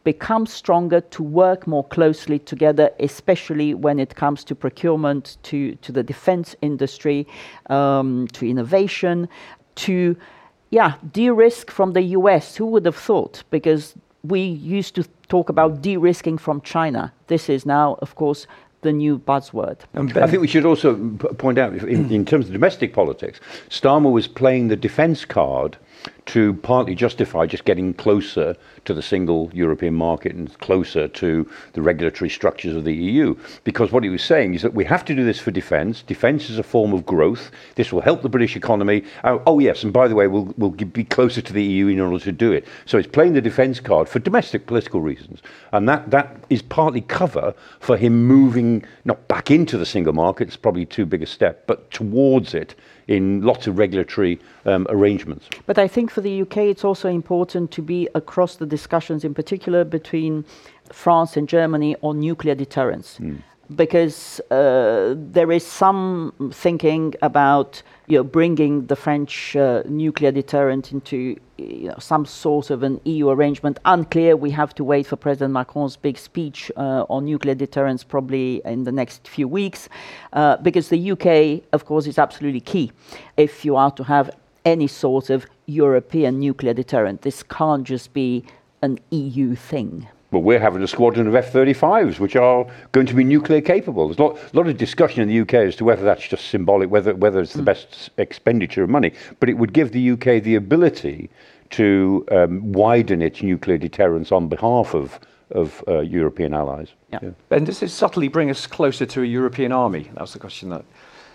become stronger, to work more closely together, especially when it comes to procurement, to, to the defense industry, um, to innovation, to yeah, de-risk from the U S. Who would have thought? Because we used to talk about de-risking from China. This is now, of course, the new buzzword. I think we should also p- point out, in, in terms of domestic politics, Starmer was playing the defence card to partly justify just getting closer to the single European market and closer to the regulatory structures of the E U. Because what he was saying is that we have to do this for defence. Defence is a form of growth. This will help the British economy. Uh, oh, yes, and by the way, we'll, we'll be closer to the E U in order to do it. So it's playing the defence card for domestic political reasons. And that, that is partly cover for him moving, not back into the single market, it's probably too big a step, but towards it in lots of regulatory um, arrangements. But I think for the U K it's also important to be across the discussions, in particular between France and Germany on nuclear deterrence. Mm. Because uh, there is some thinking about, you know, bringing the French uh, nuclear deterrent into, you know, some sort of an E U arrangement. Unclear. We have to wait for President Macron's big speech uh, on nuclear deterrence probably in the next few weeks, uh, because the U K, of course, is absolutely key if you are to have any sort of European nuclear deterrent. This can't just be an E U thing. Well, we're having a squadron of F thirty-fives, which are going to be nuclear capable. There's a lot, lot of discussion in the U K as to whether that's just symbolic, whether whether it's the mm. best expenditure of money. But it would give the U K the ability to um, widen its nuclear deterrence on behalf of of uh, European allies. Yeah. Yeah. And does this subtly bring us closer to a European army? That's the question. That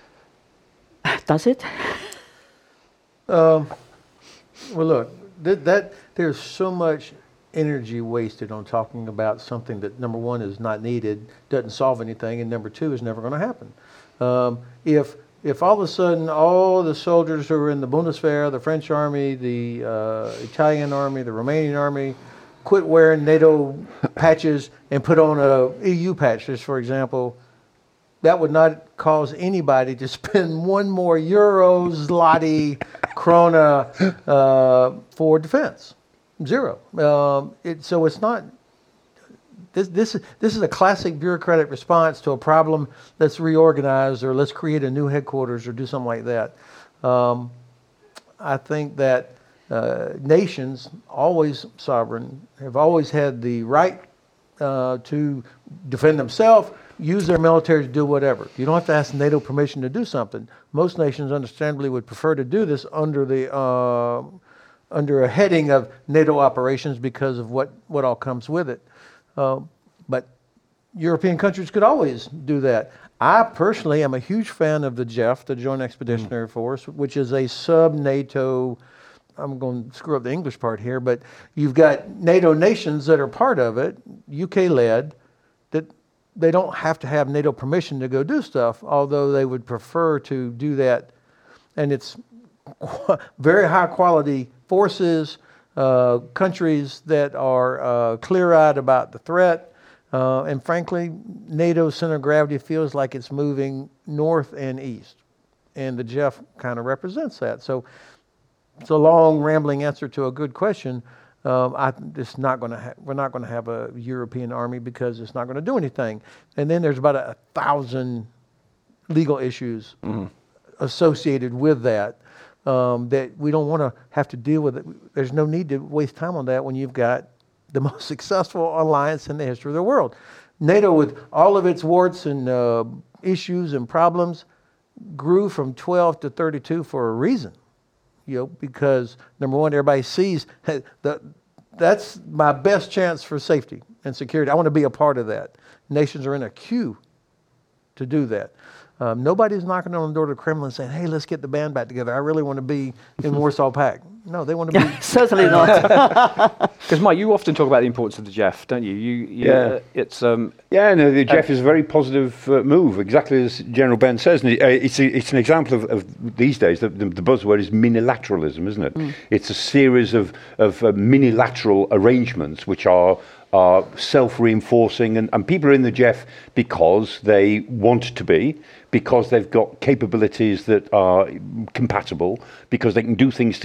does it? Um, well, look, th- that there's so much energy wasted on talking about something that, number one, is not needed, doesn't solve anything, and number two, is never going to happen. Um, if if all of a sudden all the soldiers who are in the Bundeswehr, the French army, the uh, Italian army, the Romanian army, quit wearing NATO patches and put on a E U patch, just for example, that would not cause anybody to spend one more euro, zloty, krona uh, for defense. Zero. Um, it, so it's not. This this this is a classic bureaucratic response to a problem. Let's reorganize, or let's create a new headquarters, or do something like that. Um, I think that uh, nations, always sovereign, have always had the right uh, to defend themselves, use their military to do whatever. You don't have to ask NATO permission to do something. Most nations, understandably, would prefer to do this under the uh, under a heading of NATO operations because of what, what all comes with it. Uh, but European countries could always do that. I personally am a huge fan of the J E F, the Joint Expeditionary mm. Force, which is a sub-NATO, I'm going to screw up the English part here, but you've got NATO nations that are part of it, U K-led, that they don't have to have NATO permission to go do stuff, although they would prefer to do that. And it's very high quality forces, uh, countries that are uh, clear-eyed about the threat, uh, and frankly, NATO's center of gravity feels like it's moving north and east, and the J E F kind of represents that. So it's a long, rambling answer to a good question. Um, I, it's not going to. Ha- we're not going to have a European army because it's not going to do anything. And then there's about a, a thousand legal issues mm-hmm. associated with that. Um, that we don't want to have to deal with it. There's no need to waste time on that when you've got the most successful alliance in the history of the world. NATO, with all of its warts and uh, issues and problems, grew from twelve to thirty-two for a reason. You know, because number one, everybody sees that that's my best chance for safety and security. I want to be a part of that. Nations are in a queue to do that. Um, nobody's knocking on the door to the Kremlin saying, hey, let's get the band back together. I really want to be in Warsaw Pact. No, they want to be... Certainly not. Because, Mike, you often talk about the importance of the J E F, don't you? you, you yeah. Uh, it's... Um, yeah, no, the J E F uh, is a very positive uh, move, exactly as General Ben says. And it, uh, it's, a, it's an example of, of these days, the, the, the buzzword is minilateralism, isn't it? Mm. It's a series of, of uh, minilateral arrangements which are... are self-reinforcing, and, and people are in the J E F because they want to be, because they've got capabilities that are compatible, because they can do things together, and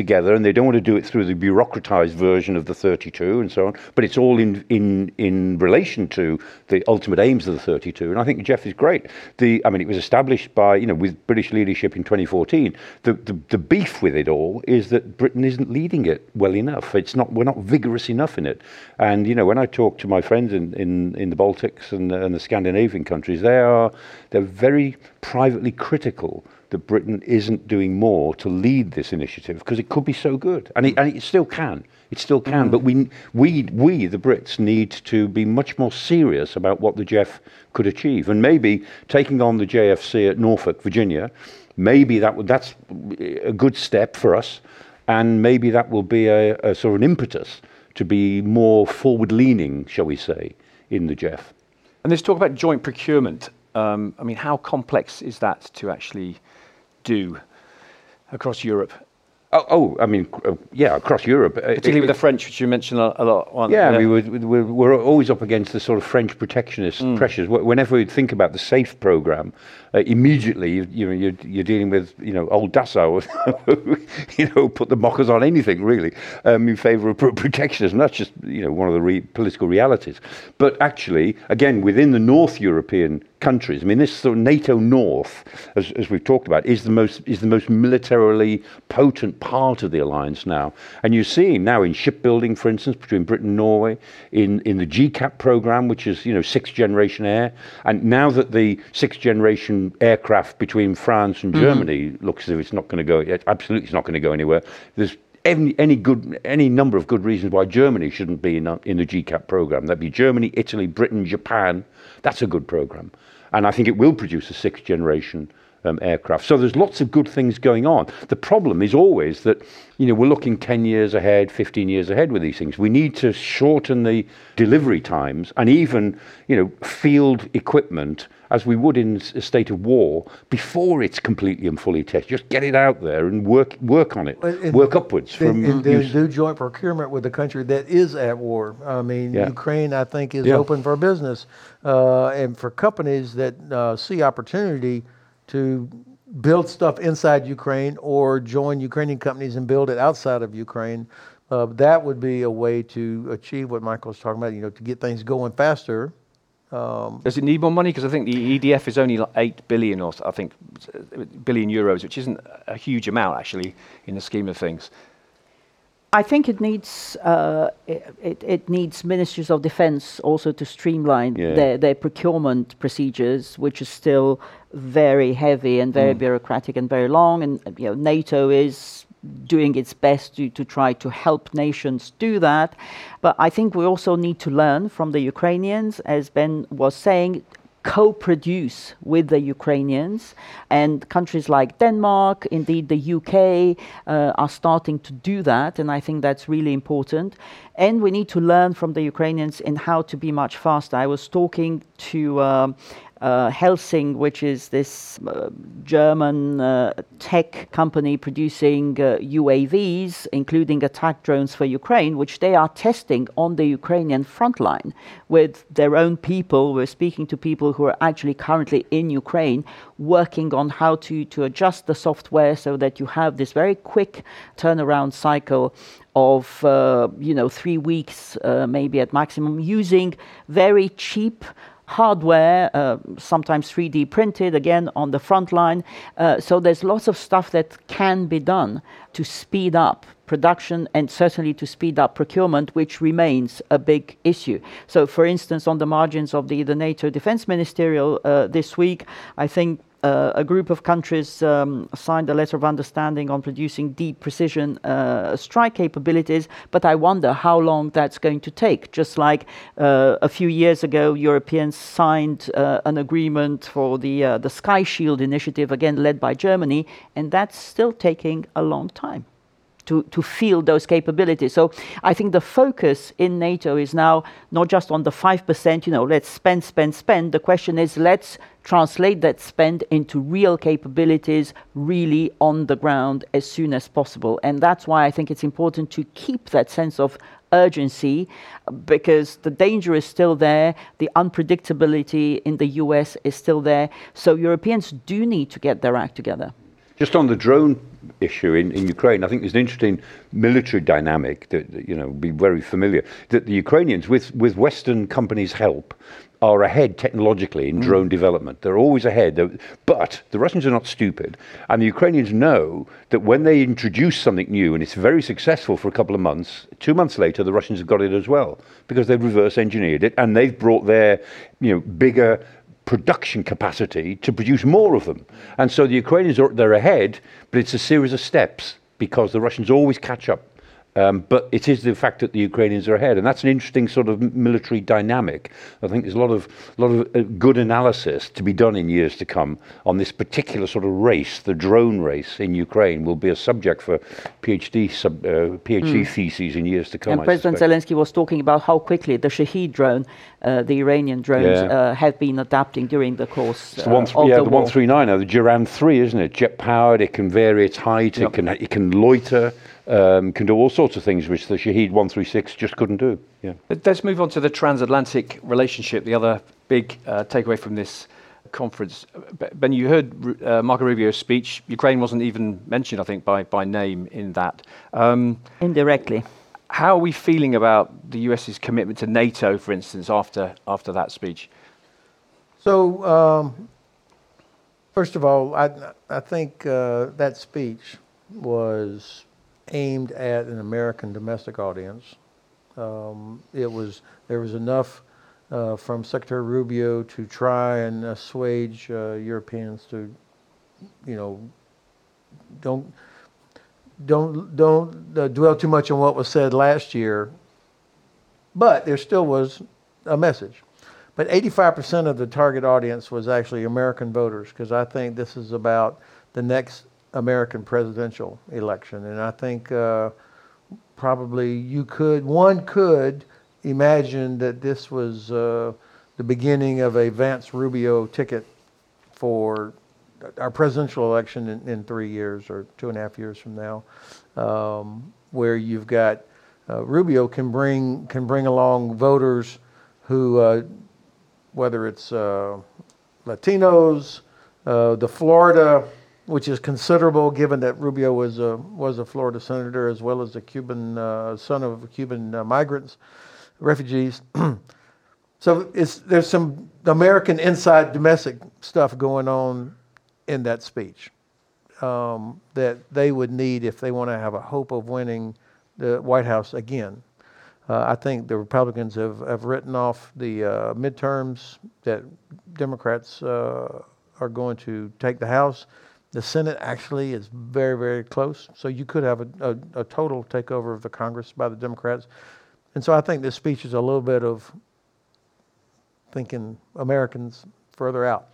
they don't want to do it through the bureaucratized version of the thirty-two and so on, but it's all in in in relation to the ultimate aims of the thirty-two. And I think Jeff is great. The I mean, it was established by, you know, with British leadership in twenty fourteen. The, the the beef with it all is that Britain isn't leading it well enough. It's not we're not vigorous enough in it. And you know, when I talk to my friends in in, in the Baltics and, and the Scandinavian countries, they are they're very privately critical that Britain isn't doing more to lead this initiative, because it could be so good, and it, and it still can. It still can. Mm. But we, we, we, the Brits, need to be much more serious about what the J E F could achieve, and maybe taking on the J F C at Norfolk, Virginia, maybe that would, that's a good step for us, and maybe that will be a, a sort of an impetus to be more forward-leaning, shall we say, in the J E F. And there's talk about joint procurement. Um, I mean, how complex is that to actually do across Europe? Oh, oh I mean, uh, yeah, across Europe. Particularly it, with the French, which you mentioned a, a lot. On, yeah, yeah. We were, we're, we're always up against the sort of French protectionist mm. pressures. Whenever we think about the SAFE programme, uh, immediately you, you know, you're, you're dealing with, you know, old Dassault, you know, put the mockers on anything really um, in favour of protectionism. That's just, you know, one of the re- political realities. But actually, again, within the North European countries, I mean, this sort of NATO North, as, as we've talked about, is the most is the most militarily potent part of the alliance now. And you're seeing now in shipbuilding, for instance, between Britain and Norway, in, in the G CAP programme, which is, you know, sixth generation air, and now that the sixth generation aircraft between France and Germany mm-hmm. looks as if it's not going to go, it absolutely it's not going to go anywhere. There's any, any good, any number of good reasons why Germany shouldn't be in, a, in the G CAP programme. That'd be Germany, Italy, Britain, Japan. That's a good programme. And I think it will produce a sixth generation um, aircraft. So there's lots of good things going on. The problem is always that, you know, we're looking ten years ahead, fifteen years ahead with these things. We need to shorten the delivery times, and even, you know, field equipment as we would in a state of war before it's completely and fully tested. Just get it out there and work work on it, and work upwards from. And, and do joint procurement with the country that is at war. I mean, yeah. Ukraine, I think, is yeah. open for business, uh, and for companies that uh, see opportunity to build stuff inside Ukraine or join Ukrainian companies and build it outside of Ukraine. Uh, that would be a way to achieve what Michael was talking about. You know, to get things going faster. Um, Does it need more money? Because I think the E D F is only like eight billion or I think billion euros, which isn't a huge amount actually in the scheme of things. I think it needs uh, it, it needs ministries of defense also to streamline yeah. their, their procurement procedures, which is still very heavy and very mm. bureaucratic and very long. And you know, NATO is doing its best to, to try to help nations do that. But I think we also need to learn from the Ukrainians, as Ben was saying, co-produce with the Ukrainians, and countries like Denmark, indeed the U K, uh, are starting to do that, and I think that's really important. And we need to learn from the Ukrainians in how to be much faster. I was talking to um, uh, Helsing, which is this uh, German uh, tech company producing uh, U A Vs, including attack drones for Ukraine, which they are testing on the Ukrainian front line with their own people. We're speaking to people who are actually currently in Ukraine, working on how to, to adjust the software so that you have this very quick turnaround cycle of, uh, you know, three weeks, uh, maybe at maximum, using very cheap hardware, uh, sometimes three D printed, again, on the front line. Uh, so there's lots of stuff that can be done to speed up production and certainly to speed up procurement, which remains a big issue. So, for instance, on the margins of the, the NATO Defense Ministerial uh, this week, I think Uh, a group of countries um, signed a letter of understanding on producing deep precision uh, strike capabilities, but I wonder how long that's going to take. Just like uh, a few years ago, Europeans signed uh, an agreement for the uh, the Sky Shield initiative, again led by Germany, and that's still taking a long time to, to field those capabilities. So I think the focus in NATO is now not just on the five percent, you know, let's spend, spend, spend. The question is, let's translate that spend into real capabilities really on the ground as soon as possible. And that's why I think it's important to keep that sense of urgency, because the danger is still there, the unpredictability in the U S is still there. So Europeans do need to get their act together. Just on the drone issue in, in Ukraine, I think there's an interesting military dynamic that, that you know, will be very familiar. That the Ukrainians, with, with Western companies' help, are ahead technologically in drone mm. development. They're always ahead. They're, but the Russians are not stupid. And the Ukrainians know that when they introduce something new and it's very successful for a couple of months, two months later, the Russians have got it as well because they've reverse engineered it and they've brought their, you know, bigger production capacity to produce more of them. And so the Ukrainians are they're ahead, but it's a series of steps because the Russians always catch up. Um, but it is the fact that the Ukrainians are ahead, and that's an interesting sort of military dynamic. I think there's a lot of lot of uh, good analysis to be done in years to come on this particular sort of race. The drone race in Ukraine will be a subject for PhD sub, uh, PhD mm. theses in years to come. And I President suspect. Zelensky was talking about how quickly the Shahed drone, uh, the Iranian drones, yeah. uh, have been adapting during the course uh, the one th- of yeah, the, the war. one thirty-nine, the Duran three, isn't it? Jet powered. It can vary its height. Yep. It can it can loiter. Um, can do all sorts of things which the Shahed one thirty-six just couldn't do. Yeah. Let's move on to the transatlantic relationship, the other big uh, takeaway from this conference. Ben, you heard uh, Marco Rubio's speech. Ukraine wasn't even mentioned, I think, by, by name in that. Um, Indirectly. How are we feeling about the US's commitment to NATO, for instance, after after that speech? So, um, first of all, I, I think uh, that speech was aimed at an American domestic audience. Um, it was there was enough uh, from Secretary Rubio to try and assuage uh, Europeans to, you know, don't don't don't uh, dwell too much on what was said last year. But there still was a message. But eighty-five percent of the target audience was actually American voters, because I think this is about the next American presidential election. And I think uh, probably you could, one could imagine that this was uh, the beginning of a Vance Rubio ticket for our presidential election in, in three years or two and a half years from now, um, where you've got uh, Rubio can bring can bring along voters who, uh, whether it's uh, Latinos, uh, the Florida, which is considerable given that Rubio was a, was a Florida senator, as well as a Cuban uh, son of Cuban uh, migrants, refugees. So it's, there's some American inside domestic stuff going on in that speech um, that they would need if they want to have a hope of winning the White House again. Uh, I think the Republicans have, have written off the uh, midterms, that Democrats uh, are going to take the House. The Senate actually is very, very close. So you could have a, a, a total takeover of the Congress by the Democrats. And so I think this speech is a little bit of thinking Americans further out.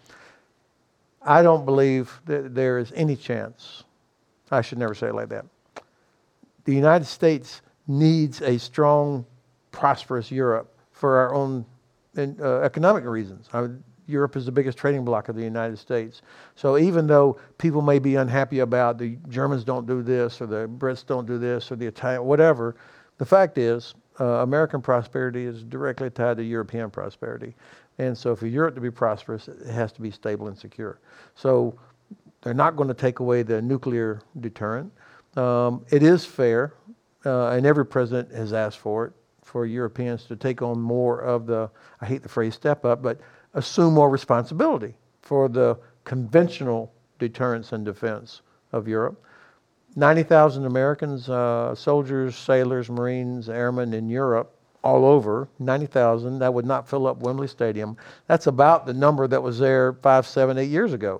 I don't believe that there is any chance. I should never say it like that. The United States needs a strong, prosperous Europe for our own uh, economic reasons. I mean, Europe is the biggest trading bloc of the United States. So even though people may be unhappy about the Germans don't do this, or the Brits don't do this, or the Italian, whatever, the fact is uh, American prosperity is directly tied to European prosperity. And so for Europe to be prosperous, it has to be stable and secure. So they're not going to take away the nuclear deterrent. Um, it is fair, uh, and every president has asked for it, for Europeans to take on more of the, I hate the phrase step up, but assume more responsibility for the conventional deterrence and defense of Europe. ninety thousand Americans, uh, soldiers, sailors, Marines, airmen in Europe, all over, ninety thousand, that would not fill up Wembley Stadium. That's about the number that was there five, seven, eight years ago.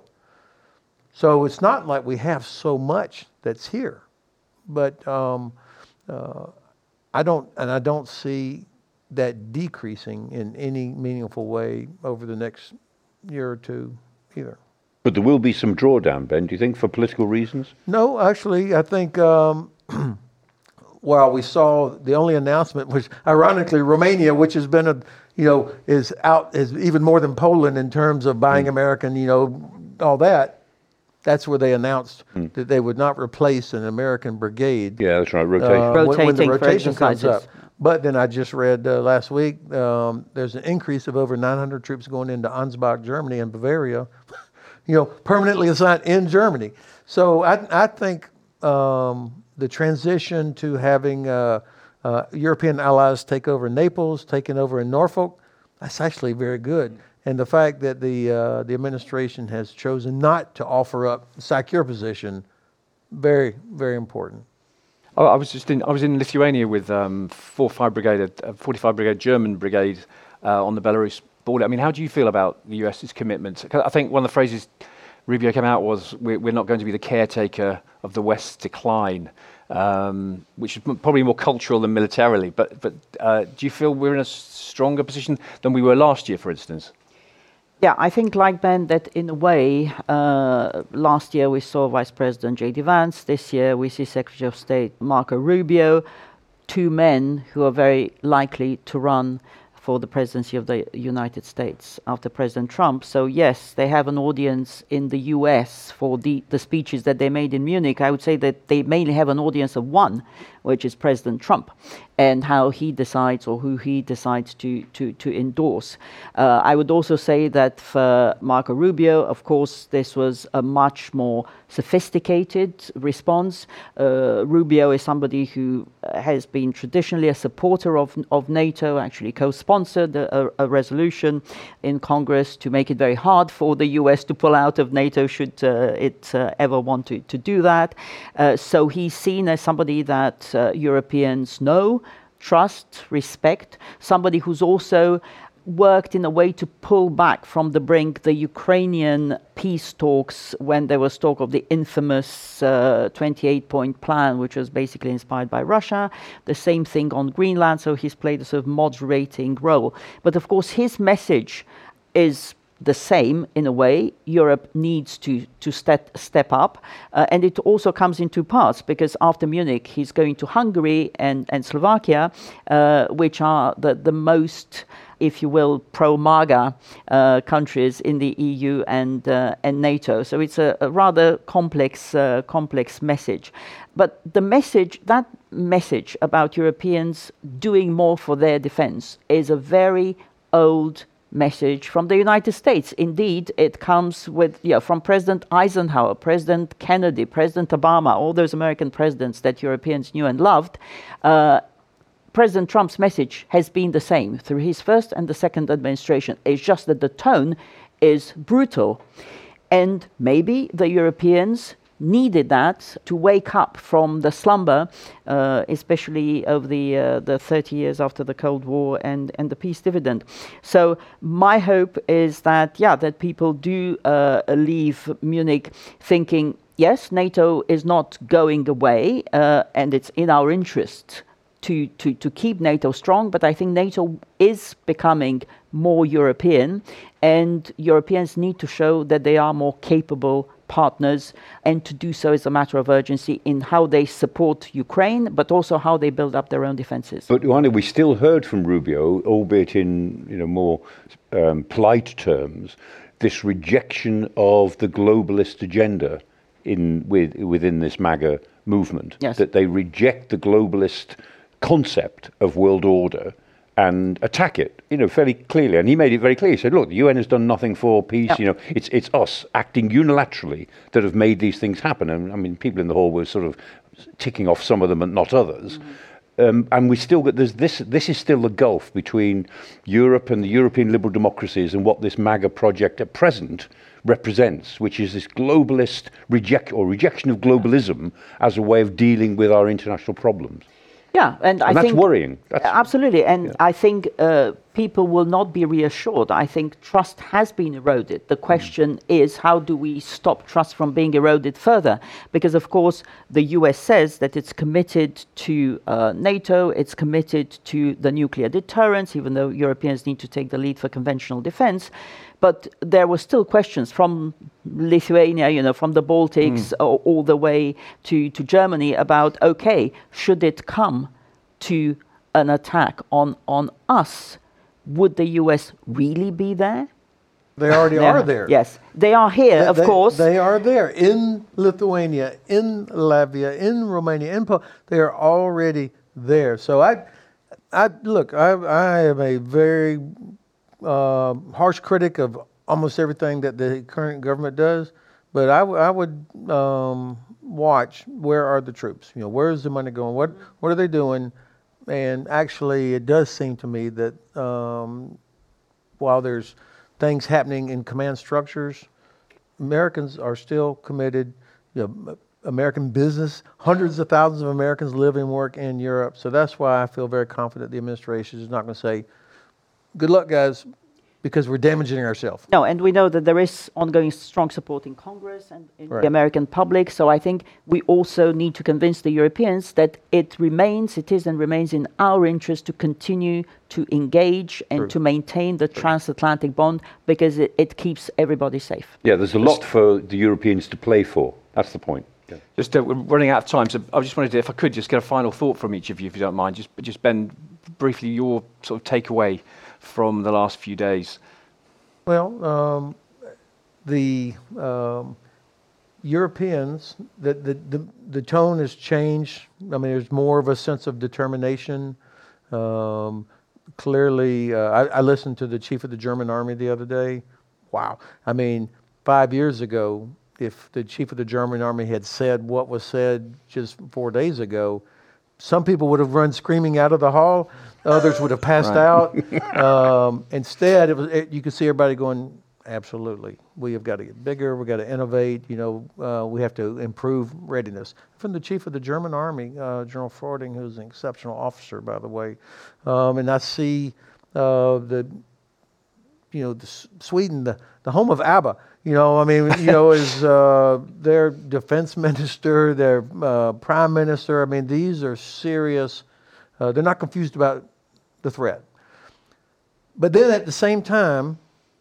So it's not like we have so much that's here. But um, uh, I don't, and I don't see that decreasing in any meaningful way over the next year or two either. But there will be some drawdown, Ben, do you think, for political reasons? No, actually, I think, um, well, we saw the only announcement was, ironically, Romania, which has been, a, you know, is out, is even more than Poland in terms of buying mm. American, you know, all that. That's where they announced mm. that they would not replace an American brigade. Yeah, that's right, rotation. Uh, Rotating when, when the for rotation comes up. exercises. But then I just read uh, last week, um, there's an increase of over nine hundred troops going into Ansbach, Germany, and Bavaria, you know, permanently assigned in Germany. So I, I think um, the transition to having uh, uh, European allies take over Naples, taking over in Norfolk, that's actually very good. And the fact that the uh, the administration has chosen not to offer up the SACEUR position, very, very important. Oh, I was just in I was in Lithuania with um, forty-five Brigade, uh, forty-five Brigade German Brigade uh, on the Belarus border. I mean, how do you feel about the US's commitment? 'Cause I think one of the phrases Rubio came out was, we're, we're not going to be the caretaker of the West's decline, um, which is m- probably more cultural than militarily. But, but uh, do you feel we're in a s- stronger position than we were last year, for instance? Yeah, I think like Ben, that in a way, uh, last year we saw Vice President J D Vance, this year we see Secretary of State Marco Rubio, two men who are very likely to run for the presidency of the United States after President Trump. So yes, they have an audience in the U S for the, the speeches that they made in Munich. I would say that they mainly have an audience of one, which is President Trump, and how he decides or who he decides to, to, to endorse. Uh, I would also say that for Marco Rubio, of course, this was a much more sophisticated response. Uh, Rubio is somebody who has been traditionally a supporter of, of NATO, actually co-sponsored a, a resolution in Congress to make it very hard for the U S to pull out of NATO should uh, it uh, ever want to, to do that. Uh, so he's seen as somebody that uh, Europeans know, trust, respect, somebody who's also worked in a way to pull back from the brink the Ukrainian peace talks when there was talk of the infamous uh, twenty-eight point plan, which was basically inspired by Russia. The same thing on Greenland, so he's played a sort of moderating role. But of course, his message is the same in a way. Europe needs to to step step up, uh, and it also comes in two parts, because after Munich he's going to Hungary and and Slovakia, uh, which are the the most, if you will, pro-MAGA uh, countries in the E U and uh, and NATO. So it's a, a rather complex uh, complex message. But the message, that message about Europeans doing more for their defense, is a very old message from the United States. Indeed, it comes with, yeah, from President Eisenhower, President Kennedy, President Obama, all those American presidents that Europeans knew and loved. Uh, President Trump's message has been the same through his first and the second administration. It's just that the tone is brutal. And maybe the Europeans needed that to wake up from the slumber, uh, especially over the uh, the thirty years after the Cold War and, and the peace dividend. So my hope is that, yeah, that people do uh, leave Munich thinking, yes, NATO is not going away, uh, and it's in our interest to, to, to keep NATO strong, but I think NATO is becoming more European, and Europeans need to show that they are more capable partners, and to do so is a matter of urgency in how they support Ukraine, but also how they build up their own defenses. But Ioana, we still heard from Rubio, albeit in you know more um, polite terms, this rejection of the globalist agenda in with within this MAGA movement. Yes. That they reject the globalist concept of world order and attack it, you know, fairly clearly. And he made it very clear. He said, look, the U N has done nothing for peace. Yep. You know, it's it's us acting unilaterally that have made these things happen. And I mean, people in the hall were sort of ticking off some of them and not others. Mm-hmm. Um, and we still get, there's this, this is still the gulf between Europe and the European liberal democracies and what this MAGA project at present represents, which is this globalist reject or rejection of globalism as a way of dealing with our international problems. Yeah, and, and I that's think worrying. That's, absolutely, and yeah. I think uh, people will not be reassured. I think trust has been eroded. The question mm. is, how do we stop trust from being eroded further? Because, of course, the U S says that it's committed to uh, NATO, it's committed to the nuclear deterrence, even though Europeans need to take the lead for conventional defense. But there were still questions from Lithuania, you know, from the Baltics, mm. all, all the way to, to Germany about, okay, should it come to an attack on, on us, would the U S really be there? They already are there. Yes, they are here, they, of they, course. They are there in Lithuania, in Latvia, in Romania, in Poland. They are already there. So I, I look, I, I am a very uh, harsh critic of almost everything that the current government does, but I, w- I would um, watch where are the troops. You know, where is the money going? What what are they doing? And actually, it does seem to me that um, while there's things happening in command structures, Americans are still committed. You know, American business, hundreds of thousands of Americans live and work in Europe. So that's why I feel very confident the administration is not going to say, good luck, guys, because we're damaging ourselves. No, and we know that there is ongoing strong support in Congress and in Right. the American public. So I think we also need to convince the Europeans that it remains, it is and remains in our interest to continue to engage and True. to maintain the transatlantic bond because it, it keeps everybody safe. Yeah, there's a lot for the Europeans to play for. That's the point. Yeah. Just uh, we're running out of time, so I just wanted to, if I could, just get a final thought from each of you, if you don't mind. Just, just Ben, briefly, your sort of takeaway from the last few days. Well, um, the um, Europeans, the, the, the, the tone has changed. I mean, there's more of a sense of determination. Um, clearly, uh, I, I listened to the chief of the German army the other day. Wow. I mean, five years ago, if the chief of the German army had said what was said just four days ago, some people would have run screaming out of the hall. Others would have passed Right. out. Um, instead, it was it, you could see everybody going, absolutely. We have got to get bigger. We've got to innovate. You know, uh, we have to improve readiness. From the chief of the German army, uh, General Fording, who's an exceptional officer, by the way. Um, and I see uh, the, you know, the S- Sweden, the, the home of ABBA. You know, I mean, you know, is uh, their defense minister, their uh, prime minister. I mean, these are serious. Uh, they're not confused about the threat. But then at the same time,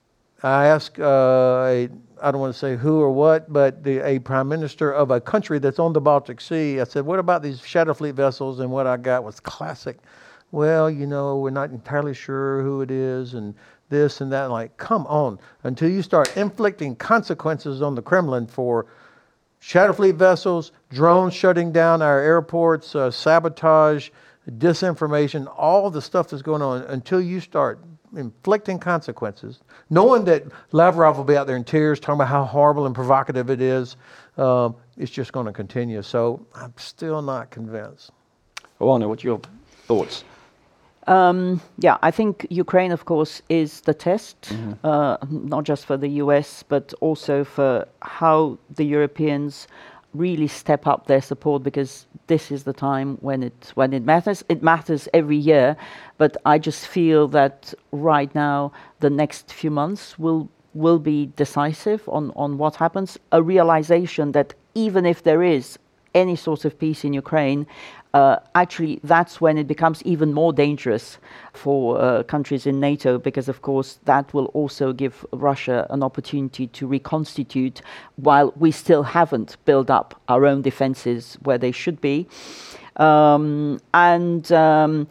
I ask, uh, a, I don't want to say who or what, but the, a prime minister of a country that's on the Baltic Sea. I said, what about these Shadow Fleet vessels? And what I got was classic. Well, you know, we're not entirely sure who it is, and this and that. Like, come on. Until you start inflicting consequences on the Kremlin for Shadow Fleet vessels, drones shutting down our airports, uh, sabotage, disinformation, all the stuff that's going on, until you start inflicting consequences, knowing that Lavrov will be out there in tears talking about how horrible and provocative it is, um, it's just going to continue. So I'm still not convinced. Oana, what's your thoughts? Um, yeah, I think Ukraine, of course, is the test, Mm-hmm. uh, not just for the U S, but also for how the Europeans really step up their support, because this is the time when it when it matters. It matters every year, but I just feel that right now the next few months will will be decisive on, on what happens. A realization that even if there is any sort of peace in Ukraine, uh, actually that's when it becomes even more dangerous for uh, countries in NATO, because of course that will also give Russia an opportunity to reconstitute while we still haven't built up our own defenses where they should be. Um, and um,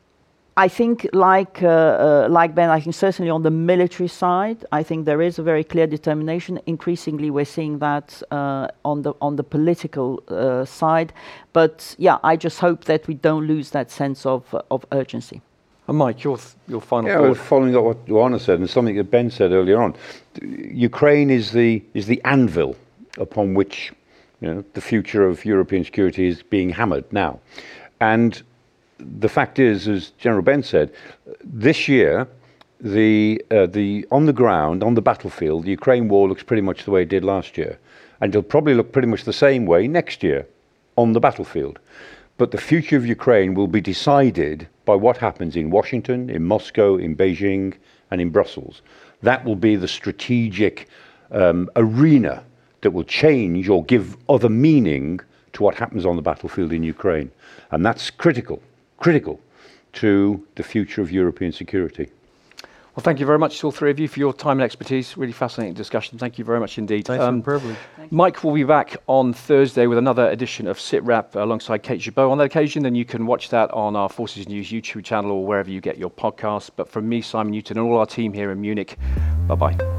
I think, like uh, uh, like Ben, I think certainly on the military side, I think there is a very clear determination. Increasingly, we're seeing that uh, on the on the political uh, side. But yeah, I just hope that we don't lose that sense of uh, of urgency. And Mike, your th- your final Yeah, well, thought. following up what Joanna said and something that Ben said earlier on, Ukraine is the is the anvil upon which, you know, the future of European security is being hammered now, and the fact is, as General Ben said, this year, the uh, the on the ground, on the battlefield, the Ukraine war looks pretty much the way it did last year, and it'll probably look pretty much the same way next year on the battlefield. But the future of Ukraine will be decided by what happens in Washington, in Moscow, in Beijing, and in Brussels. That will be the strategic um, arena that will change or give other meaning to what happens on the battlefield in Ukraine, and that's critical. critical to the future of European security. Well, thank you very much to all three of you for your time and expertise. Really fascinating discussion. Thank you very much indeed. Thanks for the privilege. Mike will be back on Thursday with another edition of SitRep alongside Kate Jabot on that occasion, and you can watch that on our Forces News YouTube channel or wherever you get your podcasts. But from me, Simon Newton, and all our team here in Munich, bye-bye.